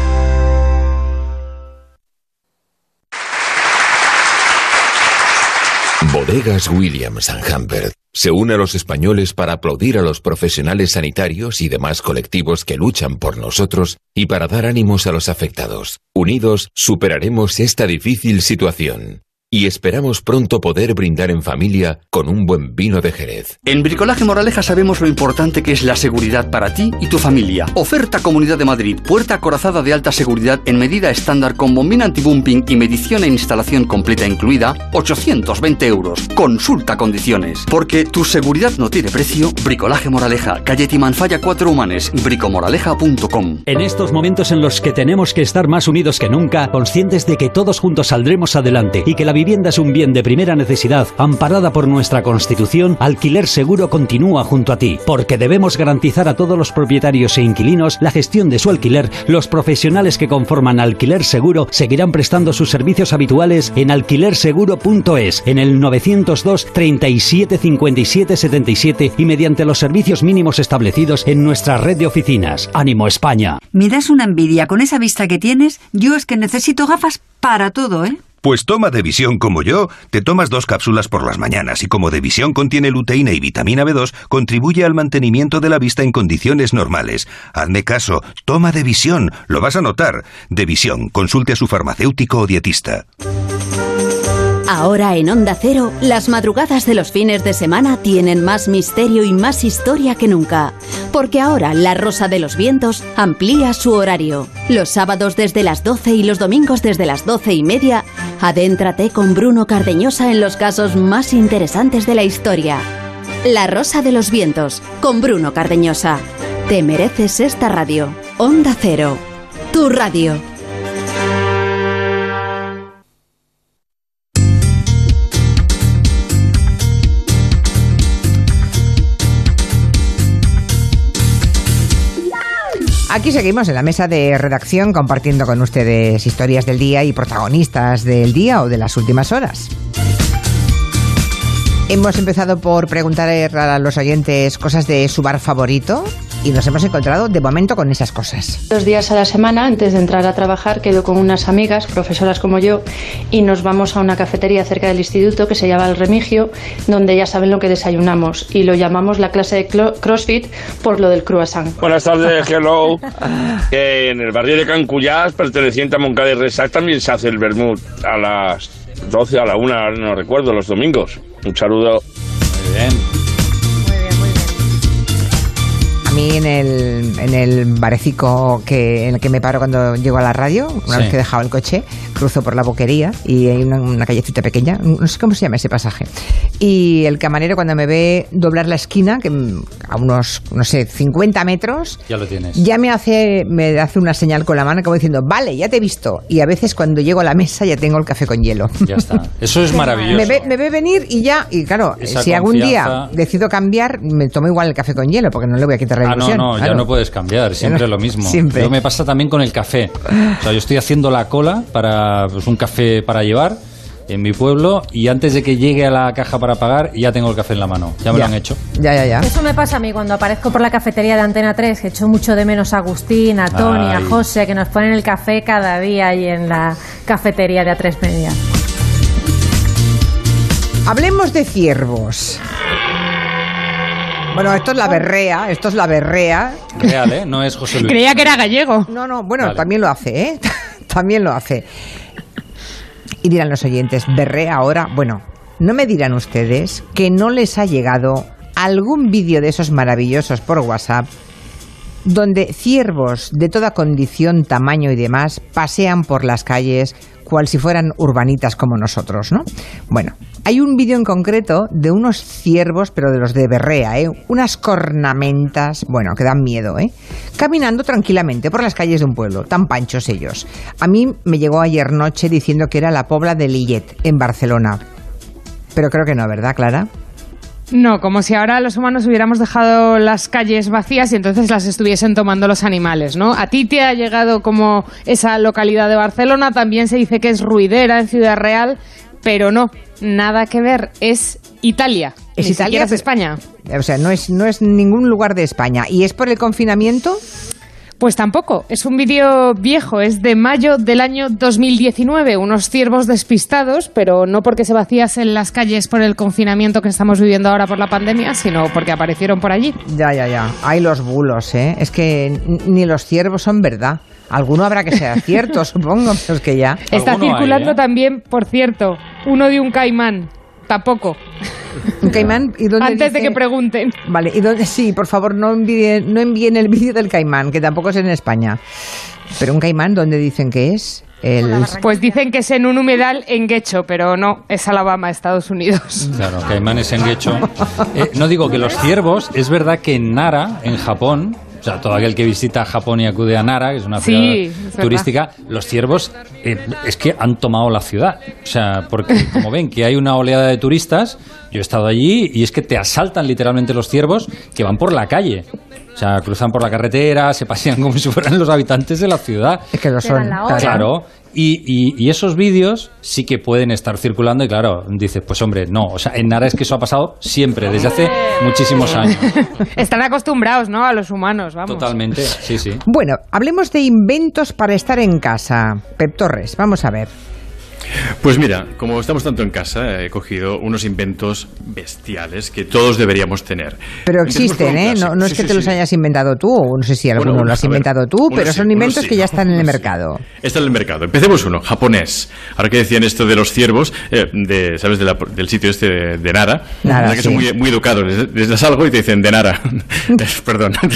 Bodegas Williams and Humbert se une a los españoles para aplaudir a los profesionales sanitarios y demás colectivos que luchan por nosotros y para dar ánimos a los afectados. Unidos, superaremos esta difícil situación. Y esperamos pronto poder brindar en familia con un buen vino de Jerez. En Bricolaje Moraleja sabemos lo importante que es la seguridad para ti y tu familia. Oferta Comunidad de Madrid, puerta acorazada de alta seguridad en medida estándar con bombina antibumping y medición e instalación completa incluida, ochocientos veinte euros. Consulta condiciones. Porque tu seguridad no tiene precio. Bricolaje Moraleja, calle Timanfaya cuatro Humanes, bricomoraleja punto com. En estos momentos en los que tenemos que estar más unidos que nunca, conscientes de que todos juntos saldremos adelante y que la vivienda es un bien de primera necesidad, amparada por nuestra Constitución, Alquiler Seguro continúa junto a ti, porque debemos garantizar a todos los propietarios e inquilinos la gestión de su alquiler. Los profesionales que conforman Alquiler Seguro seguirán prestando sus servicios habituales en alquiler seguro punto es, en el novecientos dos, treinta y siete, cincuenta y siete, setenta y siete y mediante los servicios mínimos establecidos en nuestra red de oficinas. ¡Ánimo, España! Me das una envidia con esa vista que tienes. Yo es que necesito gafas para todo, ¿eh? Pues toma Devisión como yo. Te tomas dos cápsulas por las mañanas y como Devisión contiene luteína y vitamina B dos, contribuye al mantenimiento de la vista en condiciones normales. Hazme caso, toma Devisión, lo vas a notar. Devisión, consulte a su farmacéutico o dietista. Ahora en Onda Cero, las madrugadas de los fines de semana tienen más misterio y más historia que nunca. Porque ahora La Rosa de los Vientos amplía su horario. Los sábados desde las doce y los domingos desde las doce y media, adéntrate con Bruno Cardeñosa en los casos más interesantes de la historia. La Rosa de los Vientos, con Bruno Cardeñosa. Te mereces esta radio. Onda Cero, tu radio. Aquí seguimos en la mesa de redacción compartiendo con ustedes historias del día y protagonistas del día o de las últimas horas. Hemos empezado por preguntar a los oyentes cosas de su bar favorito y nos hemos encontrado de momento con esas cosas. Dos días a la semana, antes de entrar a trabajar, quedo con unas amigas, profesoras como yo, y nos vamos a una cafetería cerca del instituto que se llama El Remigio, donde ya saben lo que desayunamos y lo llamamos la clase de CrossFit por lo del croissant. Buenas tardes, hello. Que en el barrio de Cancuyás, perteneciente a Moncada y Resac, también se hace el vermut a las doce, a la una, no recuerdo, los domingos. Un saludo. Muy bien. mí en el, en el barecico que, en el que me paro cuando llego a la radio, una Sí. vez que he dejado el coche, cruzo por la Boquería y hay una, una callecita pequeña, no sé cómo se llama ese pasaje. Y el camarero cuando me ve doblar la esquina, que mm, a unos, no sé, cincuenta metros, Ya lo tienes. ya me hace, me hace una señal con la mano como diciendo, vale, ya te he visto. Y a veces cuando llego a la mesa ya tengo el café con hielo. Ya está. Eso es maravilloso. Me ve, me ve venir y ya, y claro, Esa si algún día confianza. decido cambiar, me tomo igual el café con hielo, porque no le voy a quitar la Ah, no, ilusión. no, ya claro. no puedes cambiar, siempre Ya no- lo mismo. siempre. Yo me pasa también con el café. O sea, yo estoy haciendo la cola para pues, un café para llevar en mi pueblo y antes de que llegue a la caja para pagar ya tengo el café en la mano. Ya me Ya. lo han hecho. Ya, ya, ya. Eso me pasa a mí cuando aparezco por la cafetería de Antena tres, que echo mucho de menos a Agustín, a Tony, Ay. a José, que nos ponen el café cada día ahí en la cafetería de A tres Media. Hablemos de ciervos. Bueno, esto es la berrea, esto es la berrea. Real, ¿eh? No es José Luis. Creía que era gallego. No, no, bueno, Vale. también lo hace, ¿eh? También lo hace. Y dirán los oyentes, berrea ahora. Bueno, no me dirán ustedes que no les ha llegado algún vídeo de esos maravillosos por WhatsApp donde ciervos de toda condición, tamaño y demás pasean por las calles cual si fueran urbanitas como nosotros, ¿no? Bueno, hay un vídeo en concreto de unos ciervos, pero de los de berrea, ¿eh? Unas cornamentas, bueno, que dan miedo, ¿eh? Caminando tranquilamente por las calles de un pueblo, tan panchos ellos. A mí me llegó ayer noche diciendo que era la Pobla de Lillet, en Barcelona. Pero creo que no, ¿verdad, Clara? No, como si ahora los humanos hubiéramos dejado las calles vacías y entonces las estuviesen tomando los animales, ¿no? A ti te ha llegado como esa localidad de Barcelona, también se dice que es ruidera en Ciudad Real, pero no, nada que ver, es Italia, Es ni Italia, siquiera es pero- España. O sea, no es, no es ningún lugar de España. ¿Y es por el confinamiento? Pues tampoco, es un vídeo viejo, es de mayo del año dos mil diecinueve, unos ciervos despistados, pero no porque se vacíasen las calles por el confinamiento que estamos viviendo ahora por la pandemia, sino porque aparecieron por allí. Ya, ya, ya. Hay los bulos, ¿eh? Es que n- ni los ciervos son verdad. Alguno habrá que sea cierto, supongo, pero es que ya. Está Alguno hay, circulando ¿eh? también, por cierto, uno de un caimán, tampoco, Un caimán, ¿y dónde antes de dice- que pregunten. Vale, y dónde, sí, por favor, no envíen, no envíen el vídeo del caimán, que tampoco es en España. Pero un caimán, ¿dónde dicen que es? El... Pues dicen que es en un humedal en Guecho, pero no, es Alabama, Estados Unidos. Claro, caimanes en Guecho. Eh, no digo que los ciervos, es verdad que en Nara, en Japón, o sea, todo aquel que visita Japón y acude a Nara, que es una Sí, ciudad es verdad. turística, los ciervos eh, es que han tomado la ciudad. O sea, porque como ven que hay una oleada de turistas, yo he estado allí y es que te asaltan literalmente los ciervos que van por la calle. O sea, cruzan por la carretera, se pasean como si fueran los habitantes de la ciudad. Es que lo Te dan son. la hora. Claro, y, y, y esos vídeos sí que pueden estar circulando y claro, dices, pues hombre, no, o sea, en Nara es que eso ha pasado siempre, desde hace muchísimos años. Están acostumbrados, ¿no?, a los humanos, vamos. Totalmente, sí, sí. Bueno, hablemos de inventos para estar en casa. Pep Torres, vamos a ver. Pues mira, como estamos tanto en casa, he cogido unos inventos bestiales que todos deberíamos tener. Pero Empecemos existen, por un ¿eh? No, clásico. no es Sí, que sí, te los sí. hayas inventado tú, o no sé si alguno Bueno, lo has a ver, inventado tú, unos pero sí, son unos inventos sí, que ya ¿no? están en el Unos sí. mercado. Está en el mercado. Empecemos uno, japonés. Ahora que decían esto de los ciervos, eh, de, ¿sabes? De la- del sitio este de, de Nara. Nara, ¿Verdad que sí. son muy, muy educados. Les, les das algo y te dicen de Nara. Eh, Perdón. Lo,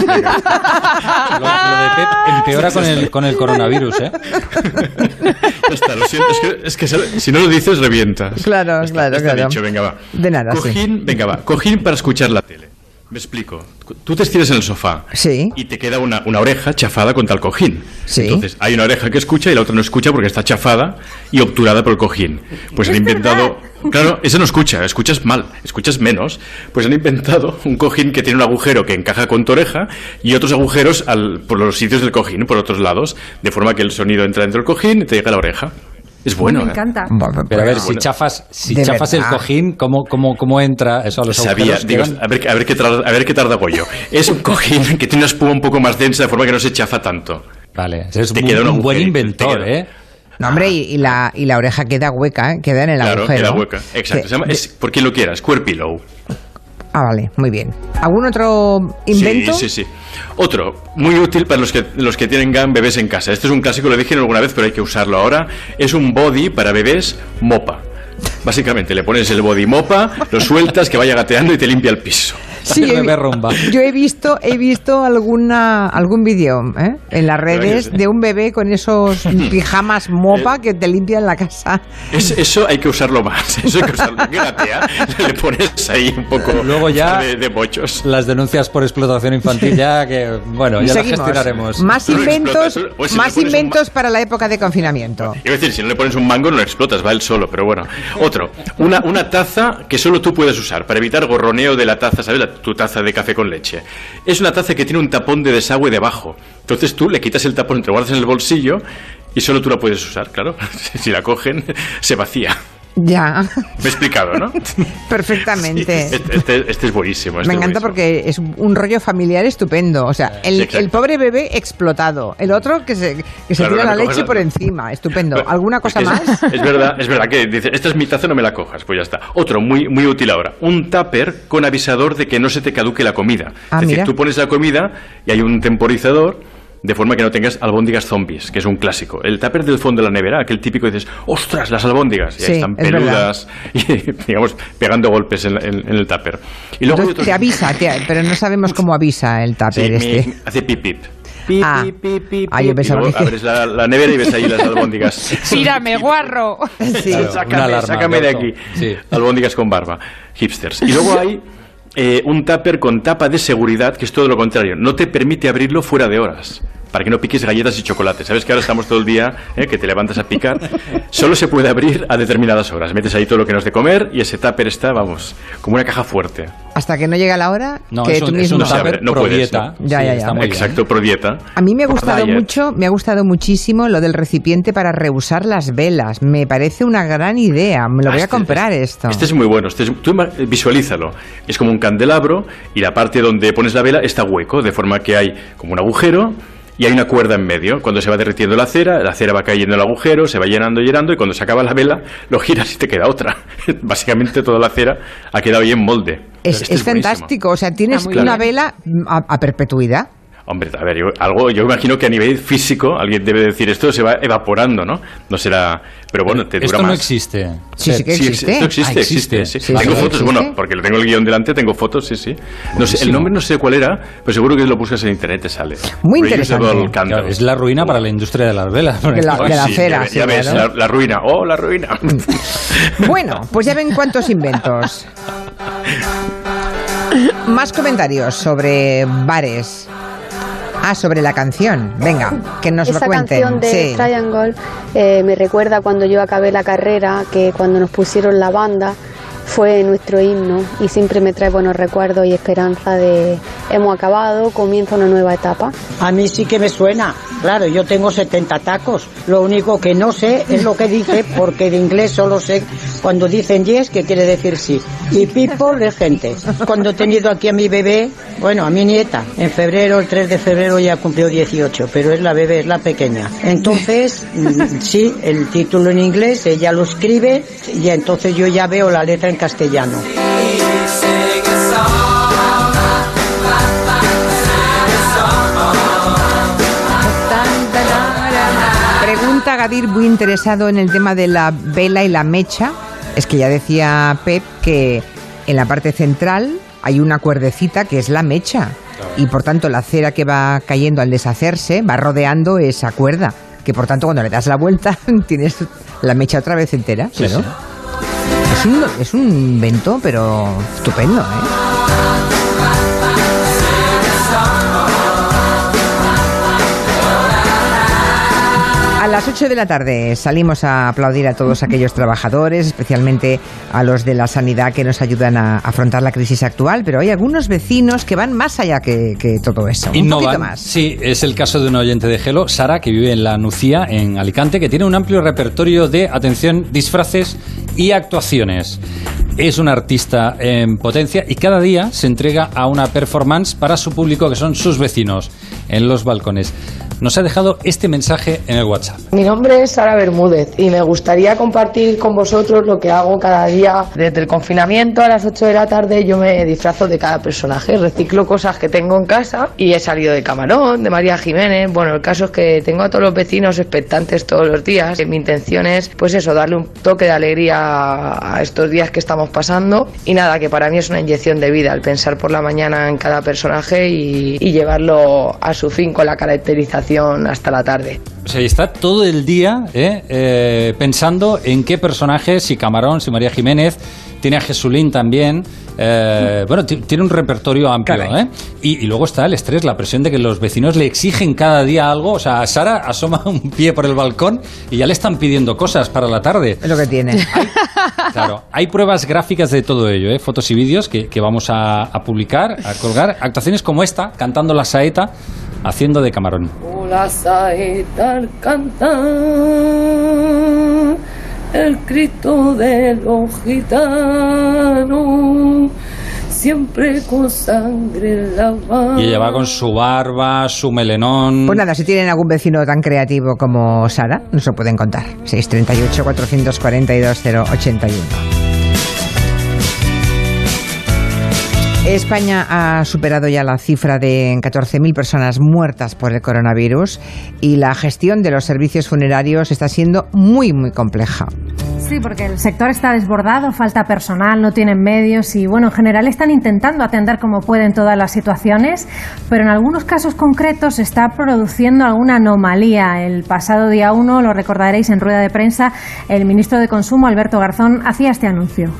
lo de Pep empeora con el, con el coronavirus, ¿eh? Ya está, lo siento. Es que, es que se- si no lo dices, revientas. Claro, claro, Ya está claro. dicho, venga, va. De nada, sí. Cojín, venga, va. Cojín para escuchar la tele. Me explico. Tú te estiras en el sofá Sí. y te queda una, una oreja chafada contra el cojín. Sí. Entonces, hay una oreja que escucha y la otra no escucha porque está chafada y obturada por el cojín. Pues han inventado... Claro, ese no escucha, escuchas mal, escuchas menos. Pues han inventado un cojín que tiene un agujero que encaja con tu oreja y otros agujeros al- por los sitios del cojín, por otros lados, de forma que el sonido entra dentro del cojín y te llega a la oreja. Es bueno, Me ¿eh? encanta. Pero a ver, Pues, si bueno. chafas, si De chafas el verdad. cojín, ¿cómo, cómo, cómo entra eso a los Sabía, agujeros? digo, Quedan- a ver, a, ver qué tarda, a ver qué tarda hago yo. Es un cojín que tiene una espuma un poco más densa de forma que no se chafa tanto. Vale, es Te un, queda un un buen agujerito, inventor, te queda. ¿eh? No, hombre, y, y la, y la oreja queda hueca, ¿eh? Queda en el Claro, agujero. queda hueca. Exacto. Que- Se llama, es, por quien lo quiera, Square Pillow. Ah, vale, muy bien. ¿Algún otro invento? Sí, sí, sí. Otro, muy útil para los que, los que tengan bebés en casa. Este es un clásico, lo dije alguna vez, pero hay que usarlo ahora. Es un body para bebés mopa. Básicamente, le pones el body mopa, lo sueltas, que vaya gateando y te limpia el piso. Sí, el bebé he, rumba. Yo he visto, he visto alguna algún vídeo ¿eh? en las redes de un bebé con esos pijamas mopa que te limpian la casa. Es, eso hay que usarlo más. Eso hay que usarlo. Fíjate, ¿eh? Le pones ahí un poco Luego ya de, de bochos. Las denuncias por explotación infantil ya que, bueno, ya Seguimos. las gestionaremos. Más inventos, Pues si más le pones un inventos para la época de confinamiento. Iba a decir, si no le pones un mango no lo explotas, va él solo, pero bueno. Otro, una, una taza que solo tú puedes usar para evitar gorroneo de la taza, ¿sabes? La, tu taza de café con leche. Es una taza que tiene un tapón de desagüe debajo. Entonces tú le quitas el tapón, te lo guardas en el bolsillo y solo tú la puedes usar, claro. Si la cogen, se vacía. Ya. Me he explicado, ¿no? Perfectamente. Sí, este, este, este es buenísimo. Este Me encanta es buenísimo. porque es un rollo familiar estupendo. O sea, el, Sí, exacto. el pobre bebé explotado. El otro que se, que se Claro, tira no la me leche cojas por la- encima. Estupendo. Bueno, ¿Alguna es cosa que más? Es, es verdad, es verdad que dice, esta es mi taza, no me la cojas, pues ya está. Otro, muy, muy útil ahora, un tupper con avisador de que no se te caduque la comida. Ah, es decir, mira. tú pones la comida y hay un temporizador de forma que no tengas albóndigas zombies, que es un clásico. El tupper del fondo de la nevera, aquel típico que dices, ostras, las albóndigas, y ahí Sí, están es peludas y, digamos, pegando golpes en, en- en el tupper. Y luego hay Entonces, otros- te avisa, te- pero no sabemos cómo avisa el Sí, tupper me- este. hace pip pip. Ah. Ah, yo Y pensaba luego que... abres la, la nevera y ves ahí las albóndigas. Tírame, guarro. Sí. Claro, una Sácame, alarma sácame de auto. aquí. Sí. Albóndigas con barba. Hipsters. Y luego hay eh, un tupper con tapa de seguridad, que es todo lo contrario. No te permite abrirlo fuera de horas, para que no piques galletas y chocolate. ¿Sabes que ahora estamos todo el día eh, que te levantas a picar? Solo se puede abrir a determinadas horas. Metes ahí todo lo que no es de comer y ese tupper está, vamos, como una caja fuerte. Hasta que no llega la hora, No, que es tú un, es mismo... un No se abre, tupper no pro puedes, dieta. ¿no? Ya, Sí, ya, ya. está muy bien. Exacto, pro dieta. A mí me ha gustado Diet. mucho, me ha gustado muchísimo lo del recipiente para reusar las velas. Me parece una gran idea. Me lo Ah, voy a este- comprar esto. Este es muy bueno. Este es- tú ima- visualízalo. Es como un candelabro y la parte donde pones la vela está hueco, de forma que hay como un agujero y hay una cuerda en medio. Cuando se va derritiendo la cera, la cera va cayendo en el agujero, se va llenando, llenando y cuando se acaba la vela, lo giras y te queda otra. Básicamente toda la cera ha quedado ahí en molde. Es, Este es buenísimo. fantástico. O sea, tienes Ah, muy una bien. vela a, a perpetuidad. Hombre, a ver, yo, algo, yo imagino que a nivel físico alguien debe decir esto se va evaporando, ¿no? No será, pero bueno, te dura Esto más. no existe. Sí, sí que Sí, existe. esto existe, Ah, existe. existe. sí. Sí, tengo sí, fotos, existe. bueno, porque lo tengo el guión delante, tengo fotos, sí, sí. No sé, el Buenísimo. nombre no sé cuál era, pero seguro que lo buscas en internet te sale. Muy Reusable interesante. candle. Claro, es la ruina para la industria de las velas. De la- Ay, de la sí, cera, ya, sí, ya ves, claro. la, la ruina. ¡Oh, la ruina! Bueno, pues ya ven cuántos inventos. Más comentarios sobre bares. Ah, sobre la canción. Venga, que nos Esa lo cuenten. canción de Sí. Triangle eh, me recuerda cuando yo acabé la carrera, que cuando nos pusieron la banda fue nuestro himno y siempre me trae buenos recuerdos y esperanza de hemos acabado, comienza una nueva etapa. A mí sí que me suena. Claro, yo tengo setenta tacos. Lo único que no sé es lo que dice, porque de inglés solo sé cuando dicen yes, que quiere decir sí. Y people es gente. Cuando he tenido aquí a mi bebé, bueno, a mi nieta, en febrero, el tres de febrero ya cumplió dieciocho, pero es la bebé, es la pequeña. Entonces, mm, sí, el título en inglés, ella lo escribe y entonces yo ya veo la letra en castellano. Pregunta Gadir, muy interesado en el tema de la vela y la mecha. Es que ya decía Pep que en la parte central hay una cuerdecita que es la mecha. Y por tanto la cera que va cayendo al deshacerse va rodeando esa cuerda. Que por tanto cuando le das la vuelta tienes la mecha otra vez entera. Sí, claro. sí. Es un, es un invento, pero estupendo, ¿eh? A las ocho de la tarde salimos a aplaudir a todos aquellos trabajadores, especialmente a los de la sanidad que nos ayudan a afrontar la crisis actual, pero hay algunos vecinos que van más allá que, que todo eso, un Innovan. poquito más. Sí, es el caso de un oyente de Gelo, Sara, que vive en La Nucía, en Alicante, que tiene un amplio repertorio de, atención, disfraces y actuaciones. Es una artista en potencia y cada día se entrega a una performance para su público, que son sus vecinos, en los balcones. nos ha dejado este mensaje en el WhatsApp. Mi nombre es Sara Bermúdez y me gustaría compartir con vosotros lo que hago cada día. Desde el confinamiento a las ocho de la tarde yo me disfrazo de cada personaje, reciclo cosas que tengo en casa y he salido de Camarón, de María Jiménez. Bueno, el caso es que tengo a todos los vecinos expectantes todos los días. Mi intención es, pues eso, darle un toque de alegría a estos días que estamos pasando y nada, que para mí es una inyección de vida el pensar por la mañana en cada personaje y, y llevarlo a su fin con la caracterización hasta la tarde. O sea, está todo el día ¿eh? Eh, pensando en qué personajes, si Camarón, si María Jiménez, tiene a Jesulín también. Eh, bueno, t- tiene un repertorio amplio, ¿eh? Y, y luego está el estrés, la presión de que los vecinos le exigen cada día algo. O sea, Sara asoma un pie por el balcón y ya le están pidiendo cosas para la tarde. Es lo que tiene. Hay, claro, hay pruebas gráficas de todo ello, ¿eh? Fotos y vídeos que, que vamos a, a publicar, a colgar. Actuaciones como esta, cantando la saeta, haciendo de Camarón. La saeta al cantar, el Cristo de los gitanos, siempre con sangre en la mano. Y ella va con su barba, su melenón. Pues nada, si tienen algún vecino tan creativo como Sara, nos lo pueden contar. seis treinta y ocho, cuatrocientos cuarenta y dos, cero ochenta y uno. España ha superado ya la cifra de catorce mil personas muertas por el coronavirus y la gestión de los servicios funerarios está siendo muy, muy compleja. Sí, porque el sector está desbordado, falta personal, no tienen medios y, bueno, en general están intentando atender como pueden todas las situaciones, pero en algunos casos concretos se está produciendo alguna anomalía. El pasado día uno, lo recordaréis en rueda de prensa, el ministro de Consumo, Alberto Garzón, hacía este anuncio.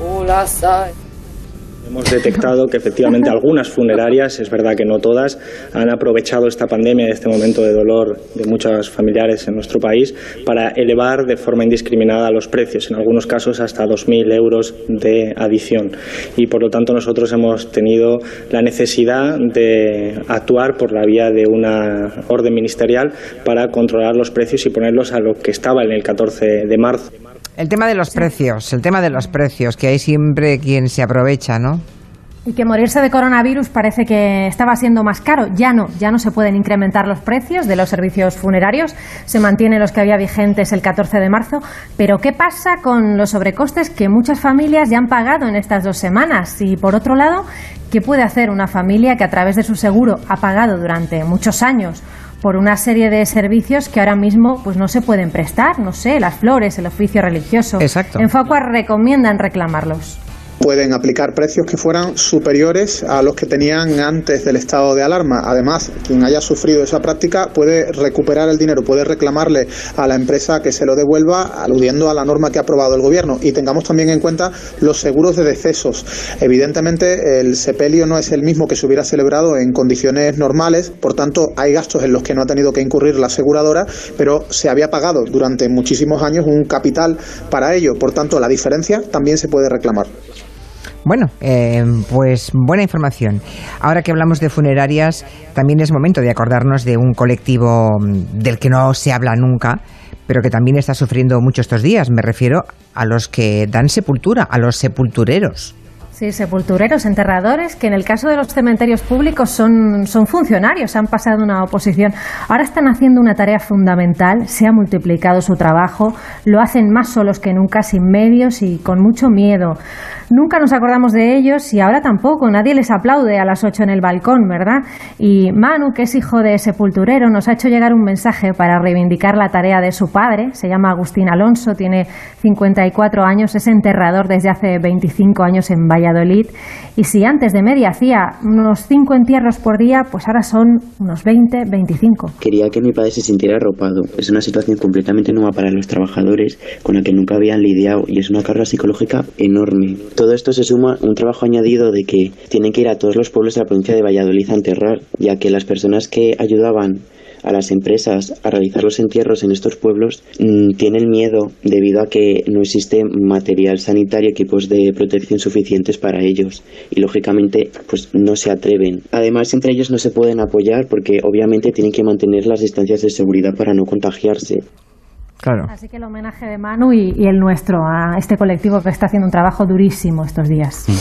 Hemos detectado que efectivamente algunas funerarias, es verdad que no todas, han aprovechado esta pandemia y este momento de dolor de muchos familiares en nuestro país para elevar de forma indiscriminada los precios, en algunos casos hasta dos mil euros de adición. Y por lo tanto nosotros hemos tenido la necesidad de actuar por la vía de una orden ministerial para controlar los precios y ponerlos a lo que estaba en el catorce de marzo. El tema de los precios, el tema de los precios, que hay siempre quien se aprovecha, ¿no? Y que morirse de coronavirus parece que estaba siendo más caro. Ya no, ya no se pueden incrementar los precios de los servicios funerarios. Se mantienen los que había vigentes el catorce de marzo. Pero ¿qué pasa con los sobrecostes que muchas familias ya han pagado en estas dos semanas? Y por otro lado, ¿qué puede hacer una familia que a través de su seguro ha pagado durante muchos años por una serie de servicios que ahora mismo pues no se pueden prestar? No sé, las flores, el oficio religioso. Exacto. En Facua recomiendan reclamarlos. Pueden aplicar precios que fueran superiores a los que tenían antes del estado de alarma. Además, quien haya sufrido esa práctica puede recuperar el dinero, puede reclamarle a la empresa que se lo devuelva, aludiendo a la norma que ha aprobado el Gobierno. Y tengamos también en cuenta los seguros de decesos. Evidentemente, el sepelio no es el mismo que se hubiera celebrado en condiciones normales, por tanto, hay gastos en los que no ha tenido que incurrir la aseguradora, pero se había pagado durante muchísimos años un capital para ello. Por tanto, la diferencia también se puede reclamar. Bueno, eh, pues buena información. Ahora que hablamos de funerarias, también es momento de acordarnos de un colectivo del que no se habla nunca, pero que también está sufriendo mucho estos días. Me refiero a los que dan sepultura, a los sepultureros. Sí, sepultureros, enterradores, que en el caso de los cementerios públicos son, son funcionarios, han pasado una oposición. Ahora están haciendo una tarea fundamental, se ha multiplicado su trabajo, lo hacen más solos que nunca, sin medios y con mucho miedo. Nunca nos acordamos de ellos y ahora tampoco, nadie les aplaude a las ocho en el balcón, ¿verdad? Y Manu, que es hijo de sepulturero, nos ha hecho llegar un mensaje para reivindicar la tarea de su padre. Se llama Agustín Alonso, tiene cincuenta y cuatro años, es enterrador desde hace veinticinco años en Valladolid. Y si antes de media hacía unos cinco entierros por día, pues ahora son unos veinte, veinticinco. Quería que mi padre se sintiera arropado. Es una situación completamente nueva para los trabajadores con la que nunca habían lidiado y es una carga psicológica enorme. Todo esto se suma a un trabajo añadido de que tienen que ir a todos los pueblos de la provincia de Valladolid a enterrar, ya que las personas que ayudaban a las empresas a realizar los entierros en estos pueblos mmm, tienen miedo debido a que no existe material sanitario, equipos de protección suficientes para ellos y lógicamente pues no se atreven. Además, entre ellos no se pueden apoyar porque obviamente tienen que mantener las distancias de seguridad para no contagiarse. Claro. Así que el homenaje de Manu y, y el nuestro a este colectivo que está haciendo un trabajo durísimo estos días. Mm.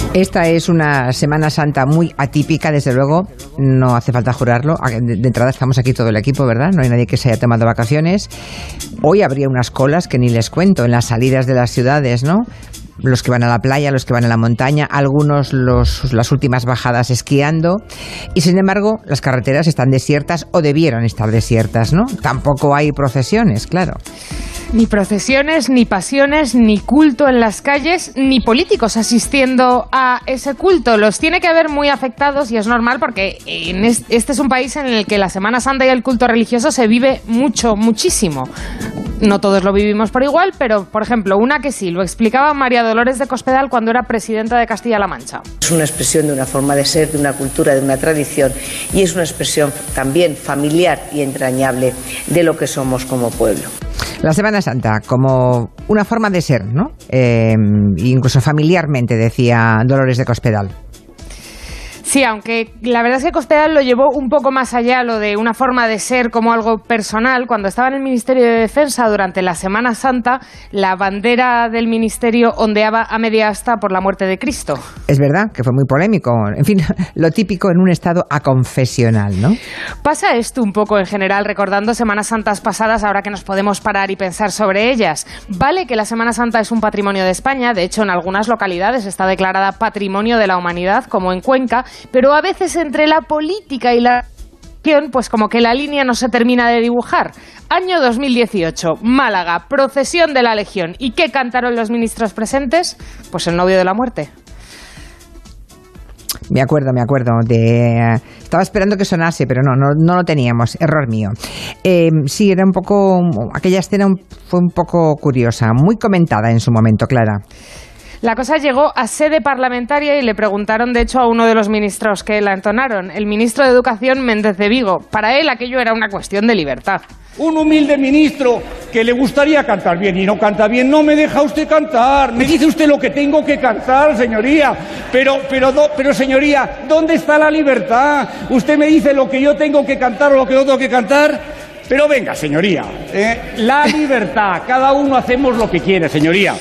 Esta es una Semana Santa muy atípica, desde luego, no hace falta jurarlo. De entrada estamos aquí todo el equipo, ¿verdad? No hay nadie que se haya tomado vacaciones. Hoy habría unas colas que ni les cuento en las salidas de las ciudades, ¿no? Los que van a la playa, los que van a la montaña, algunos los, las últimas bajadas esquiando. Y sin embargo, las carreteras están desiertas o debieran estar desiertas, ¿no? Tampoco hay procesiones, claro. Ni procesiones, ni pasiones, ni culto en las calles, ni políticos asistiendo a ese culto. Los tiene que haber muy afectados y es normal porque en este, este es un país en el que la Semana Santa y el culto religioso se vive mucho, muchísimo. No todos lo vivimos por igual, pero, por ejemplo, una que sí, lo explicaba María Dolores de Cospedal cuando era presidenta de Castilla-La Mancha. Es una expresión de una forma de ser, de una cultura, de una tradición, y es una expresión también familiar y entrañable de lo que somos como pueblo. La Semana Santa como una forma de ser, ¿no? Eh, incluso familiarmente, decía Dolores de Cospedal. Sí, aunque la verdad es que Cospedal lo llevó un poco más allá, lo de una forma de ser como algo personal. Cuando estaba en el Ministerio de Defensa durante la Semana Santa, la bandera del ministerio ondeaba a media asta por la muerte de Cristo. Es verdad, que fue muy polémico. En fin, lo típico en un estado aconfesional, ¿no? Pasa esto un poco en general, recordando Semanas Santas pasadas, ahora que nos podemos parar y pensar sobre ellas. Vale que la Semana Santa es un patrimonio de España, de hecho en algunas localidades está declarada Patrimonio de la Humanidad, como en Cuenca, pero a veces entre la política y la religión, pues como que la línea no se termina de dibujar. Año dos mil dieciocho, Málaga, procesión de la Legión. ¿Y qué cantaron los ministros presentes? Pues el novio de la muerte. Me acuerdo, me acuerdo. De, estaba esperando que sonase, pero no, no, no lo teníamos. Error mío. Eh, sí, era un poco... Aquella escena fue un poco curiosa, muy comentada en su momento, Clara. La cosa llegó a sede parlamentaria y le preguntaron, de hecho, a uno de los ministros que la entonaron, el ministro de Educación, Méndez de Vigo. Para él aquello era una cuestión de libertad. Un humilde ministro que le gustaría cantar bien y no canta bien, no me deja usted cantar. Me dice usted lo que tengo que cantar, señoría. Pero, pero, do, pero señoría, ¿dónde está la libertad? Usted me dice lo que yo tengo que cantar o lo que no tengo que cantar. Pero venga, señoría, eh, la libertad, cada uno hacemos lo que quiere, señoría.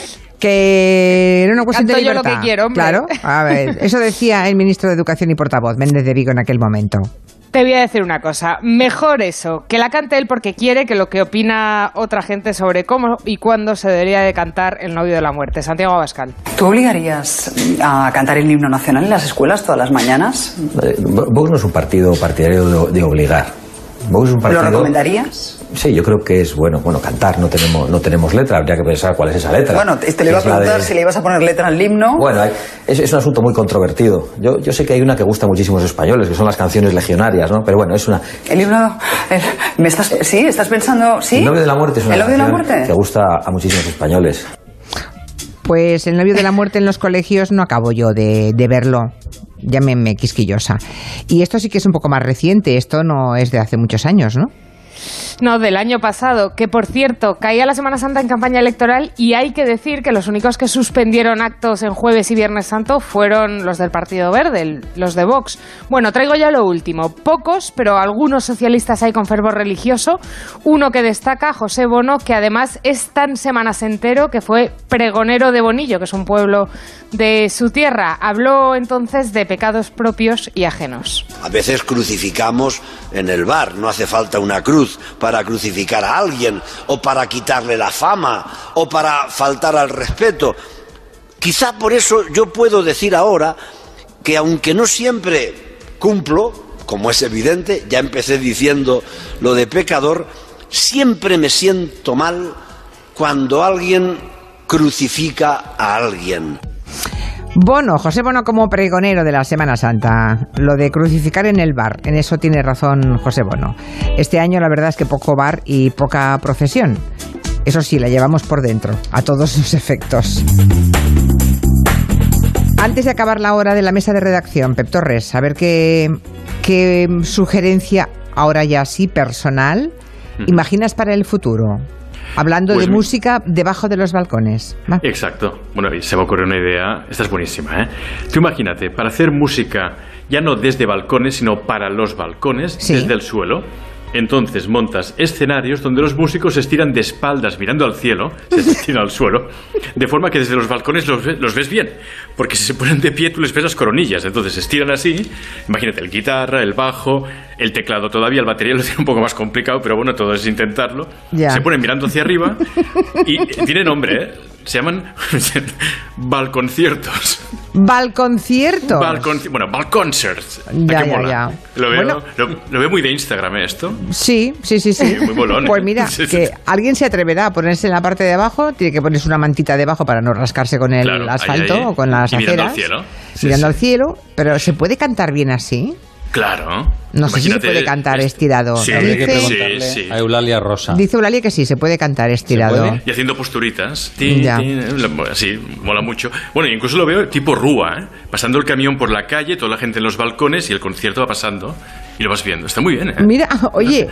Que era una cuestión Canto de libertad. Yo lo que quiero, hombre. Claro, a ver, eso decía el ministro de Educación y portavoz, Méndez de Vigo, en aquel momento. Te voy a decir una cosa, mejor eso, que la cante él porque quiere, que lo que opina otra gente sobre cómo y cuándo se debería de cantar el novio de la muerte. Santiago Abascal. ¿Tú obligarías a cantar el himno nacional en las escuelas todas las mañanas? Vox no es un partido partidario de, de obligar. Vox es un partido... ¿Lo recomendarías? Sí, yo creo que es bueno, bueno, cantar, no tenemos, no tenemos letra, habría que pensar cuál es esa letra. Bueno, te le iba a preguntar de... si le ibas a poner letra al himno. Bueno, hay, es, es un asunto muy controvertido. Yo, yo sé que hay una que gusta muchísimo a los españoles, que son las canciones legionarias, ¿no? Pero bueno, es una... El himno... El, ¿me estás, sí, estás pensando... ¿sí? El novio de la muerte es una ¿El novio canción de la muerte? que gusta a muchísimos españoles. Pues el novio de la muerte en los colegios no acabo yo de, de verlo. Llámenme quisquillosa. Y esto sí que es un poco más reciente, esto no es de hace muchos años, ¿no? No, del año pasado, que por cierto, caía la Semana Santa en campaña electoral y hay que decir que los únicos que suspendieron actos en Jueves y Viernes Santo fueron los del Partido Verde, los de Vox. Bueno, traigo ya lo último. Pocos, pero algunos socialistas hay con fervor religioso. Uno que destaca, José Bono, que además es tan semanasentero que fue pregonero de Bonillo, que es un pueblo de su tierra. Habló entonces de pecados propios y ajenos. A veces crucificamos en el bar, no hace falta una cruz para crucificar a alguien, o para quitarle la fama, o para faltar al respeto. Quizá por eso yo puedo decir ahora que aunque no siempre cumplo, como es evidente, ya empecé diciendo lo de pecador, siempre me siento mal cuando alguien crucifica a alguien. Bono, José Bono como pregonero de la Semana Santa. Lo de crucificar en el bar, en eso tiene razón José Bono. Este año la verdad es que poco bar y poca procesión. Eso sí, la llevamos por dentro, a todos sus efectos. Antes de acabar la hora de la mesa de redacción, Pep Torres, a ver qué, qué sugerencia, ahora ya sí personal, imaginas para el futuro. Hablando pues de mi... música debajo de los balcones. ¿Va? Exacto. Bueno, se me ocurrió una idea. Esta es buenísima, ¿eh? Tú imagínate, para hacer música ya no desde balcones, sino para los balcones, sí. Desde el suelo. Entonces montas escenarios donde los músicos se estiran de espaldas mirando al cielo, se estiran al suelo, de forma que desde los balcones los, ve, los ves bien, porque si se ponen de pie tú les ves las coronillas, entonces se estiran así, imagínate, el guitarra, el bajo, el teclado todavía, el batería lo tiene un poco más complicado, pero bueno, todo es intentarlo, ya. Se ponen mirando hacia arriba y tiene nombre, ¿eh? Se llaman balconciertos. ¿Balconciertos? Balcon, bueno, balconcerts. Ya, ya, ya. Lo veo, Bueno. lo, lo veo muy de Instagram, ¿eh, esto? Sí, sí, sí, sí. Sí, muy molón, ¿eh? Pues mira, Sí, sí. que alguien se atreverá a ponerse en la parte de abajo, tiene que ponerse una mantita debajo para no rascarse con el Claro, ahí, asfalto ahí. o con las Y mirando aceras. al cielo. Sí, mirando sí. al cielo, pero ¿se puede cantar bien así? Claro. No sé si se Imagínate puede cantar esto. estirado. Sí, Habría que Dice, preguntarle sí, sí. a Eulalia Rosa. dice Eulalia que sí, se puede cantar estirado. puede? Y haciendo posturitas. Tin, Ya. tin, así, mola mucho. Bueno, incluso lo veo tipo rúa, ¿eh? Pasando el camión por la calle, toda la gente en los balcones y el concierto va pasando y lo vas viendo. Está muy bien, ¿eh? Mira, oye,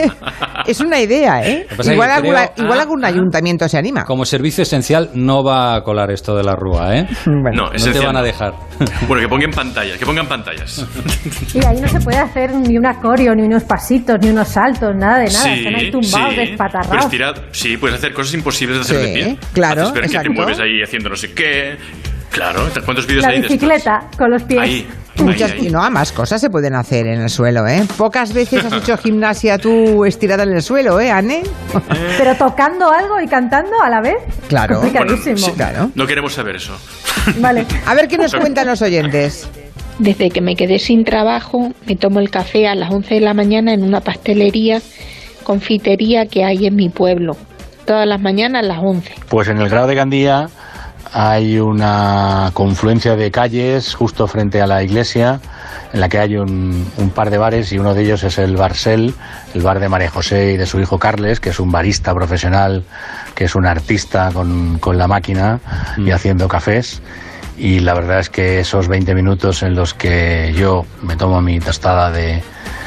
es una idea, ¿eh? Lo que pasa Igual, es que alguna- creo- igual ah, algún ah. ayuntamiento se anima. Como servicio esencial no va a colar esto de la rúa, ¿eh? Bueno, No, No te esencial van a no. dejar. Bueno, que pongan pantallas, que pongan pantallas. Y ahí no se puede hacer ni un acorio, ni unos pasitos, ni unos saltos, nada de nada. Están ahí tumbados, pero despatarrados. estirad, sí, puedes hacer cosas imposibles de hacer Sí, de pie. claro, Haces ver que te exacto. mueves ahí haciendo no sé qué. Claro, ¿cuántos vídeos La hay de estos? bicicleta con los pies. Ahí, Muchas, ahí, y ahí. no, más cosas se pueden hacer en el suelo, ¿eh? Pocas veces has hecho gimnasia tú estirada en el suelo, ¿eh, Anne? Pero tocando algo y cantando a la vez. Claro. Complicadísimo. sí, Claro. No queremos saber eso. Vale. A ver qué nos cuentan los oyentes. Desde que me quedé sin trabajo, me tomo el café a las once de la mañana en una pastelería, confitería que hay en mi pueblo. Todas las mañanas a las once. Pues en el Grao de Gandía hay una confluencia de calles justo frente a la iglesia en la que hay un, un par de bares y uno de ellos es el Barsel, el bar de María José y de su hijo Carles, que es un barista profesional, que es un artista con, con la máquina y haciendo cafés. Y la verdad es que esos veinte minutos en los que yo me tomo mi tostada de,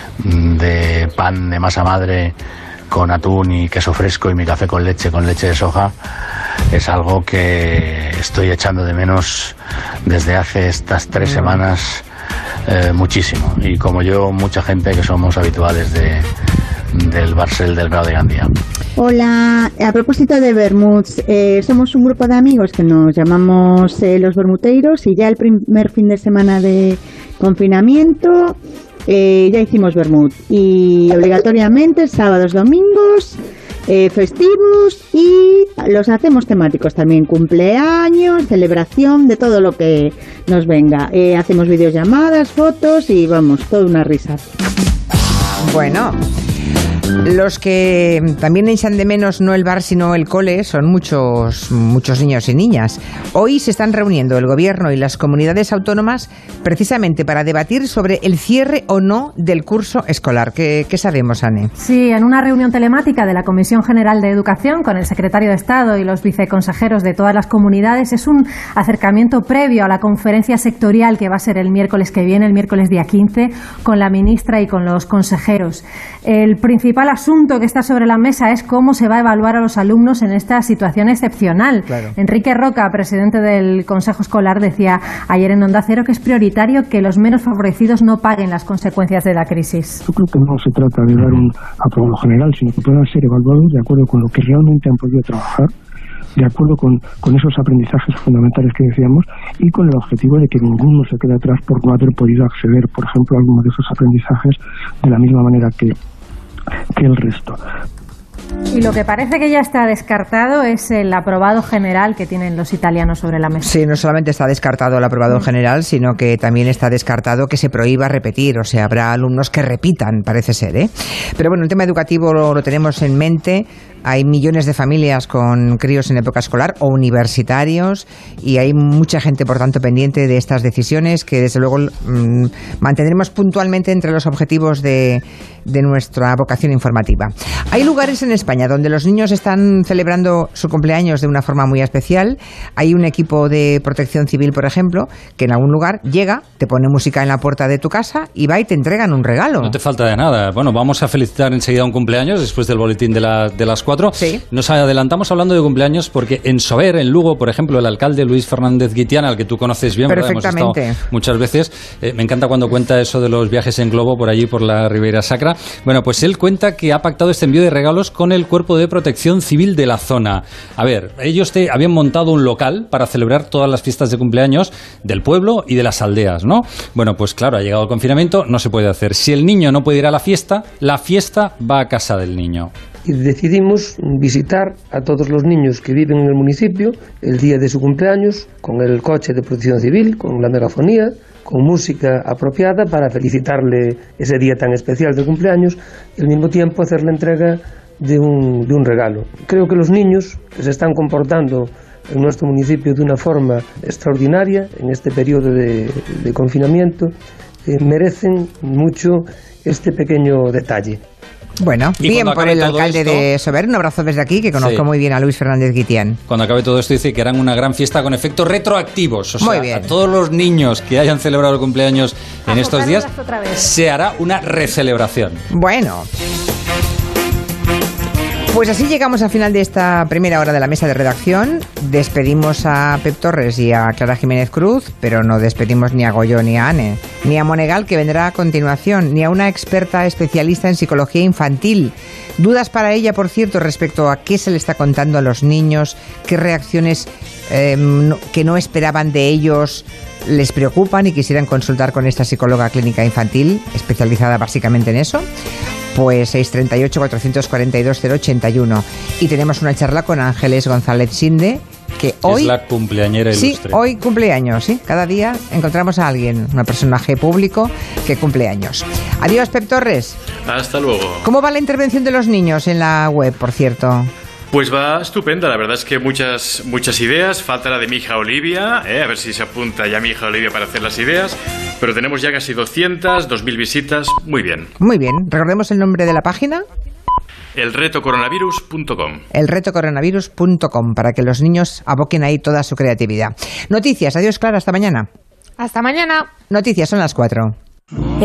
de pan de masa madre con atún y queso fresco y mi café con leche, con leche de soja, es algo que estoy echando de menos desde hace estas tres semanas eh, muchísimo. Y como yo, mucha gente que somos habituales de, del Barsel del Grao de Gandía. Hola, a propósito de vermuts, eh, somos un grupo de amigos que nos llamamos eh, los Bermuteiros y ya el primer fin de semana de confinamiento eh, ya hicimos vermut y obligatoriamente sábados, domingos, eh, festivos y los hacemos temáticos también, cumpleaños, celebración, de todo lo que nos venga. Eh, hacemos videollamadas, fotos y vamos, toda una risa. Bueno, los que también echan de menos no el bar sino el cole son muchos, muchos niños y niñas. Hoy se están reuniendo el gobierno y las comunidades autónomas precisamente para debatir sobre el cierre o no del curso escolar. ¿Qué, qué sabemos, Anne? Sí, en una reunión telemática de la Comisión General de Educación con el secretario de Estado y los viceconsejeros de todas las comunidades es un acercamiento previo a la conferencia sectorial que va a ser el miércoles que viene, el miércoles día quince, con la ministra y con los consejeros. El principal asunto que está sobre la mesa es cómo se va a evaluar a los alumnos en esta situación excepcional. Claro. Enrique Roca, presidente del Consejo Escolar, decía ayer en Onda Cero que es prioritario que los menos favorecidos no paguen las consecuencias de la crisis. Yo creo que no se trata de dar un aprobado general, sino que puedan ser evaluados de acuerdo con lo que realmente han podido trabajar, de acuerdo con, con esos aprendizajes fundamentales que decíamos y con el objetivo de que ninguno se quede atrás por no haber podido acceder, por ejemplo, a alguno de esos aprendizajes de la misma manera que, que el resto. Y lo que parece que ya está descartado es el aprobado general que tienen los italianos sobre la mesa. Sí, no solamente está descartado el aprobado general, sino que también está descartado que se prohíba repetir, o sea, habrá alumnos que repitan, parece ser, ¿eh? Pero bueno, el tema educativo lo, lo tenemos en mente. Hay millones de familias con críos en época escolar o universitarios y hay mucha gente, por tanto, pendiente de estas decisiones que, desde luego, mmm, mantendremos puntualmente entre los objetivos de, de nuestra vocación informativa. Hay lugares en España donde los niños están celebrando su cumpleaños de una forma muy especial. Hay un equipo de protección civil, por ejemplo, que en algún lugar llega, te pone música en la puerta de tu casa y va y te entregan un regalo. No te falta de nada. Bueno, vamos a felicitar enseguida un cumpleaños después del boletín de, la, de las cuatro. Sí. Nos adelantamos hablando de cumpleaños porque en Sober, en Lugo, por ejemplo, el alcalde Luis Fernández Guitiana, al que tú conoces bien, perfectamente, hemos estado muchas veces, eh, me encanta cuando cuenta eso de los viajes en globo por allí, por la Ribeira Sacra. Clara. Bueno, pues él cuenta que ha pactado este envío de regalos con el Cuerpo de Protección Civil de la zona. A ver, ellos te, habían montado un local para celebrar todas las fiestas de cumpleaños del pueblo y de las aldeas, ¿no? Bueno, pues claro, ha llegado el confinamiento, no se puede hacer. Si el niño no puede ir a la fiesta, la fiesta va a casa del niño. Y decidimos visitar a todos los niños que viven en el municipio el día de su cumpleaños con el coche de protección civil, con la megafonía, con música apropiada para felicitarle ese día tan especial de cumpleaños y al mismo tiempo hacer la entrega de un, de un regalo. Creo que los niños que se están comportando en nuestro municipio de una forma extraordinaria en este periodo de, de confinamiento eh, merecen mucho este pequeño detalle. Bueno, y bien por el alcalde esto, de Sober. Un abrazo desde aquí, que conozco sí. muy bien a Luis Fernández Guitián. Cuando acabe todo esto dice que harán una gran fiesta con efectos retroactivos. O sea, muy bien. A todos los niños que hayan celebrado el cumpleaños en estos días se hará una recelebración. Bueno. Pues así llegamos al final de esta primera hora de la mesa de redacción. Despedimos a Pep Torres y a Clara Jiménez Cruz, pero no despedimos ni a Goyo ni a Anne, ni a Monegal, que vendrá a continuación, ni a una experta especialista en psicología infantil. Dudas para ella, por cierto, respecto a qué se le está contando a los niños, qué reacciones eh, no, que no esperaban de ellos les preocupan y quisieran consultar con esta psicóloga clínica infantil, especializada básicamente en eso. Pues seis treinta y ocho, cuatrocientos cuarenta y dos, cero ochenta y uno. Y tenemos una charla con Ángeles González Sinde, que hoy... Es la cumpleañera ilustre. Sí, hoy cumpleaños, ¿sí? Cada día encontramos a alguien, un personaje público que cumple años. Adiós, Pep Torres. Hasta luego. ¿Cómo va la intervención de los niños en la web, por cierto? Pues va estupenda, la verdad es que muchas muchas ideas, falta la de mi hija Olivia, ¿eh? A ver si se apunta ya mi hija Olivia para hacer las ideas, pero tenemos ya casi doscientas, dos mil visitas, muy bien. Muy bien, recordemos el nombre de la página. el reto coronavirus punto com. el reto coronavirus punto com, para que los niños aboquen ahí toda su creatividad. Noticias, adiós Clara, hasta mañana. Hasta mañana. Noticias, son las cuatro.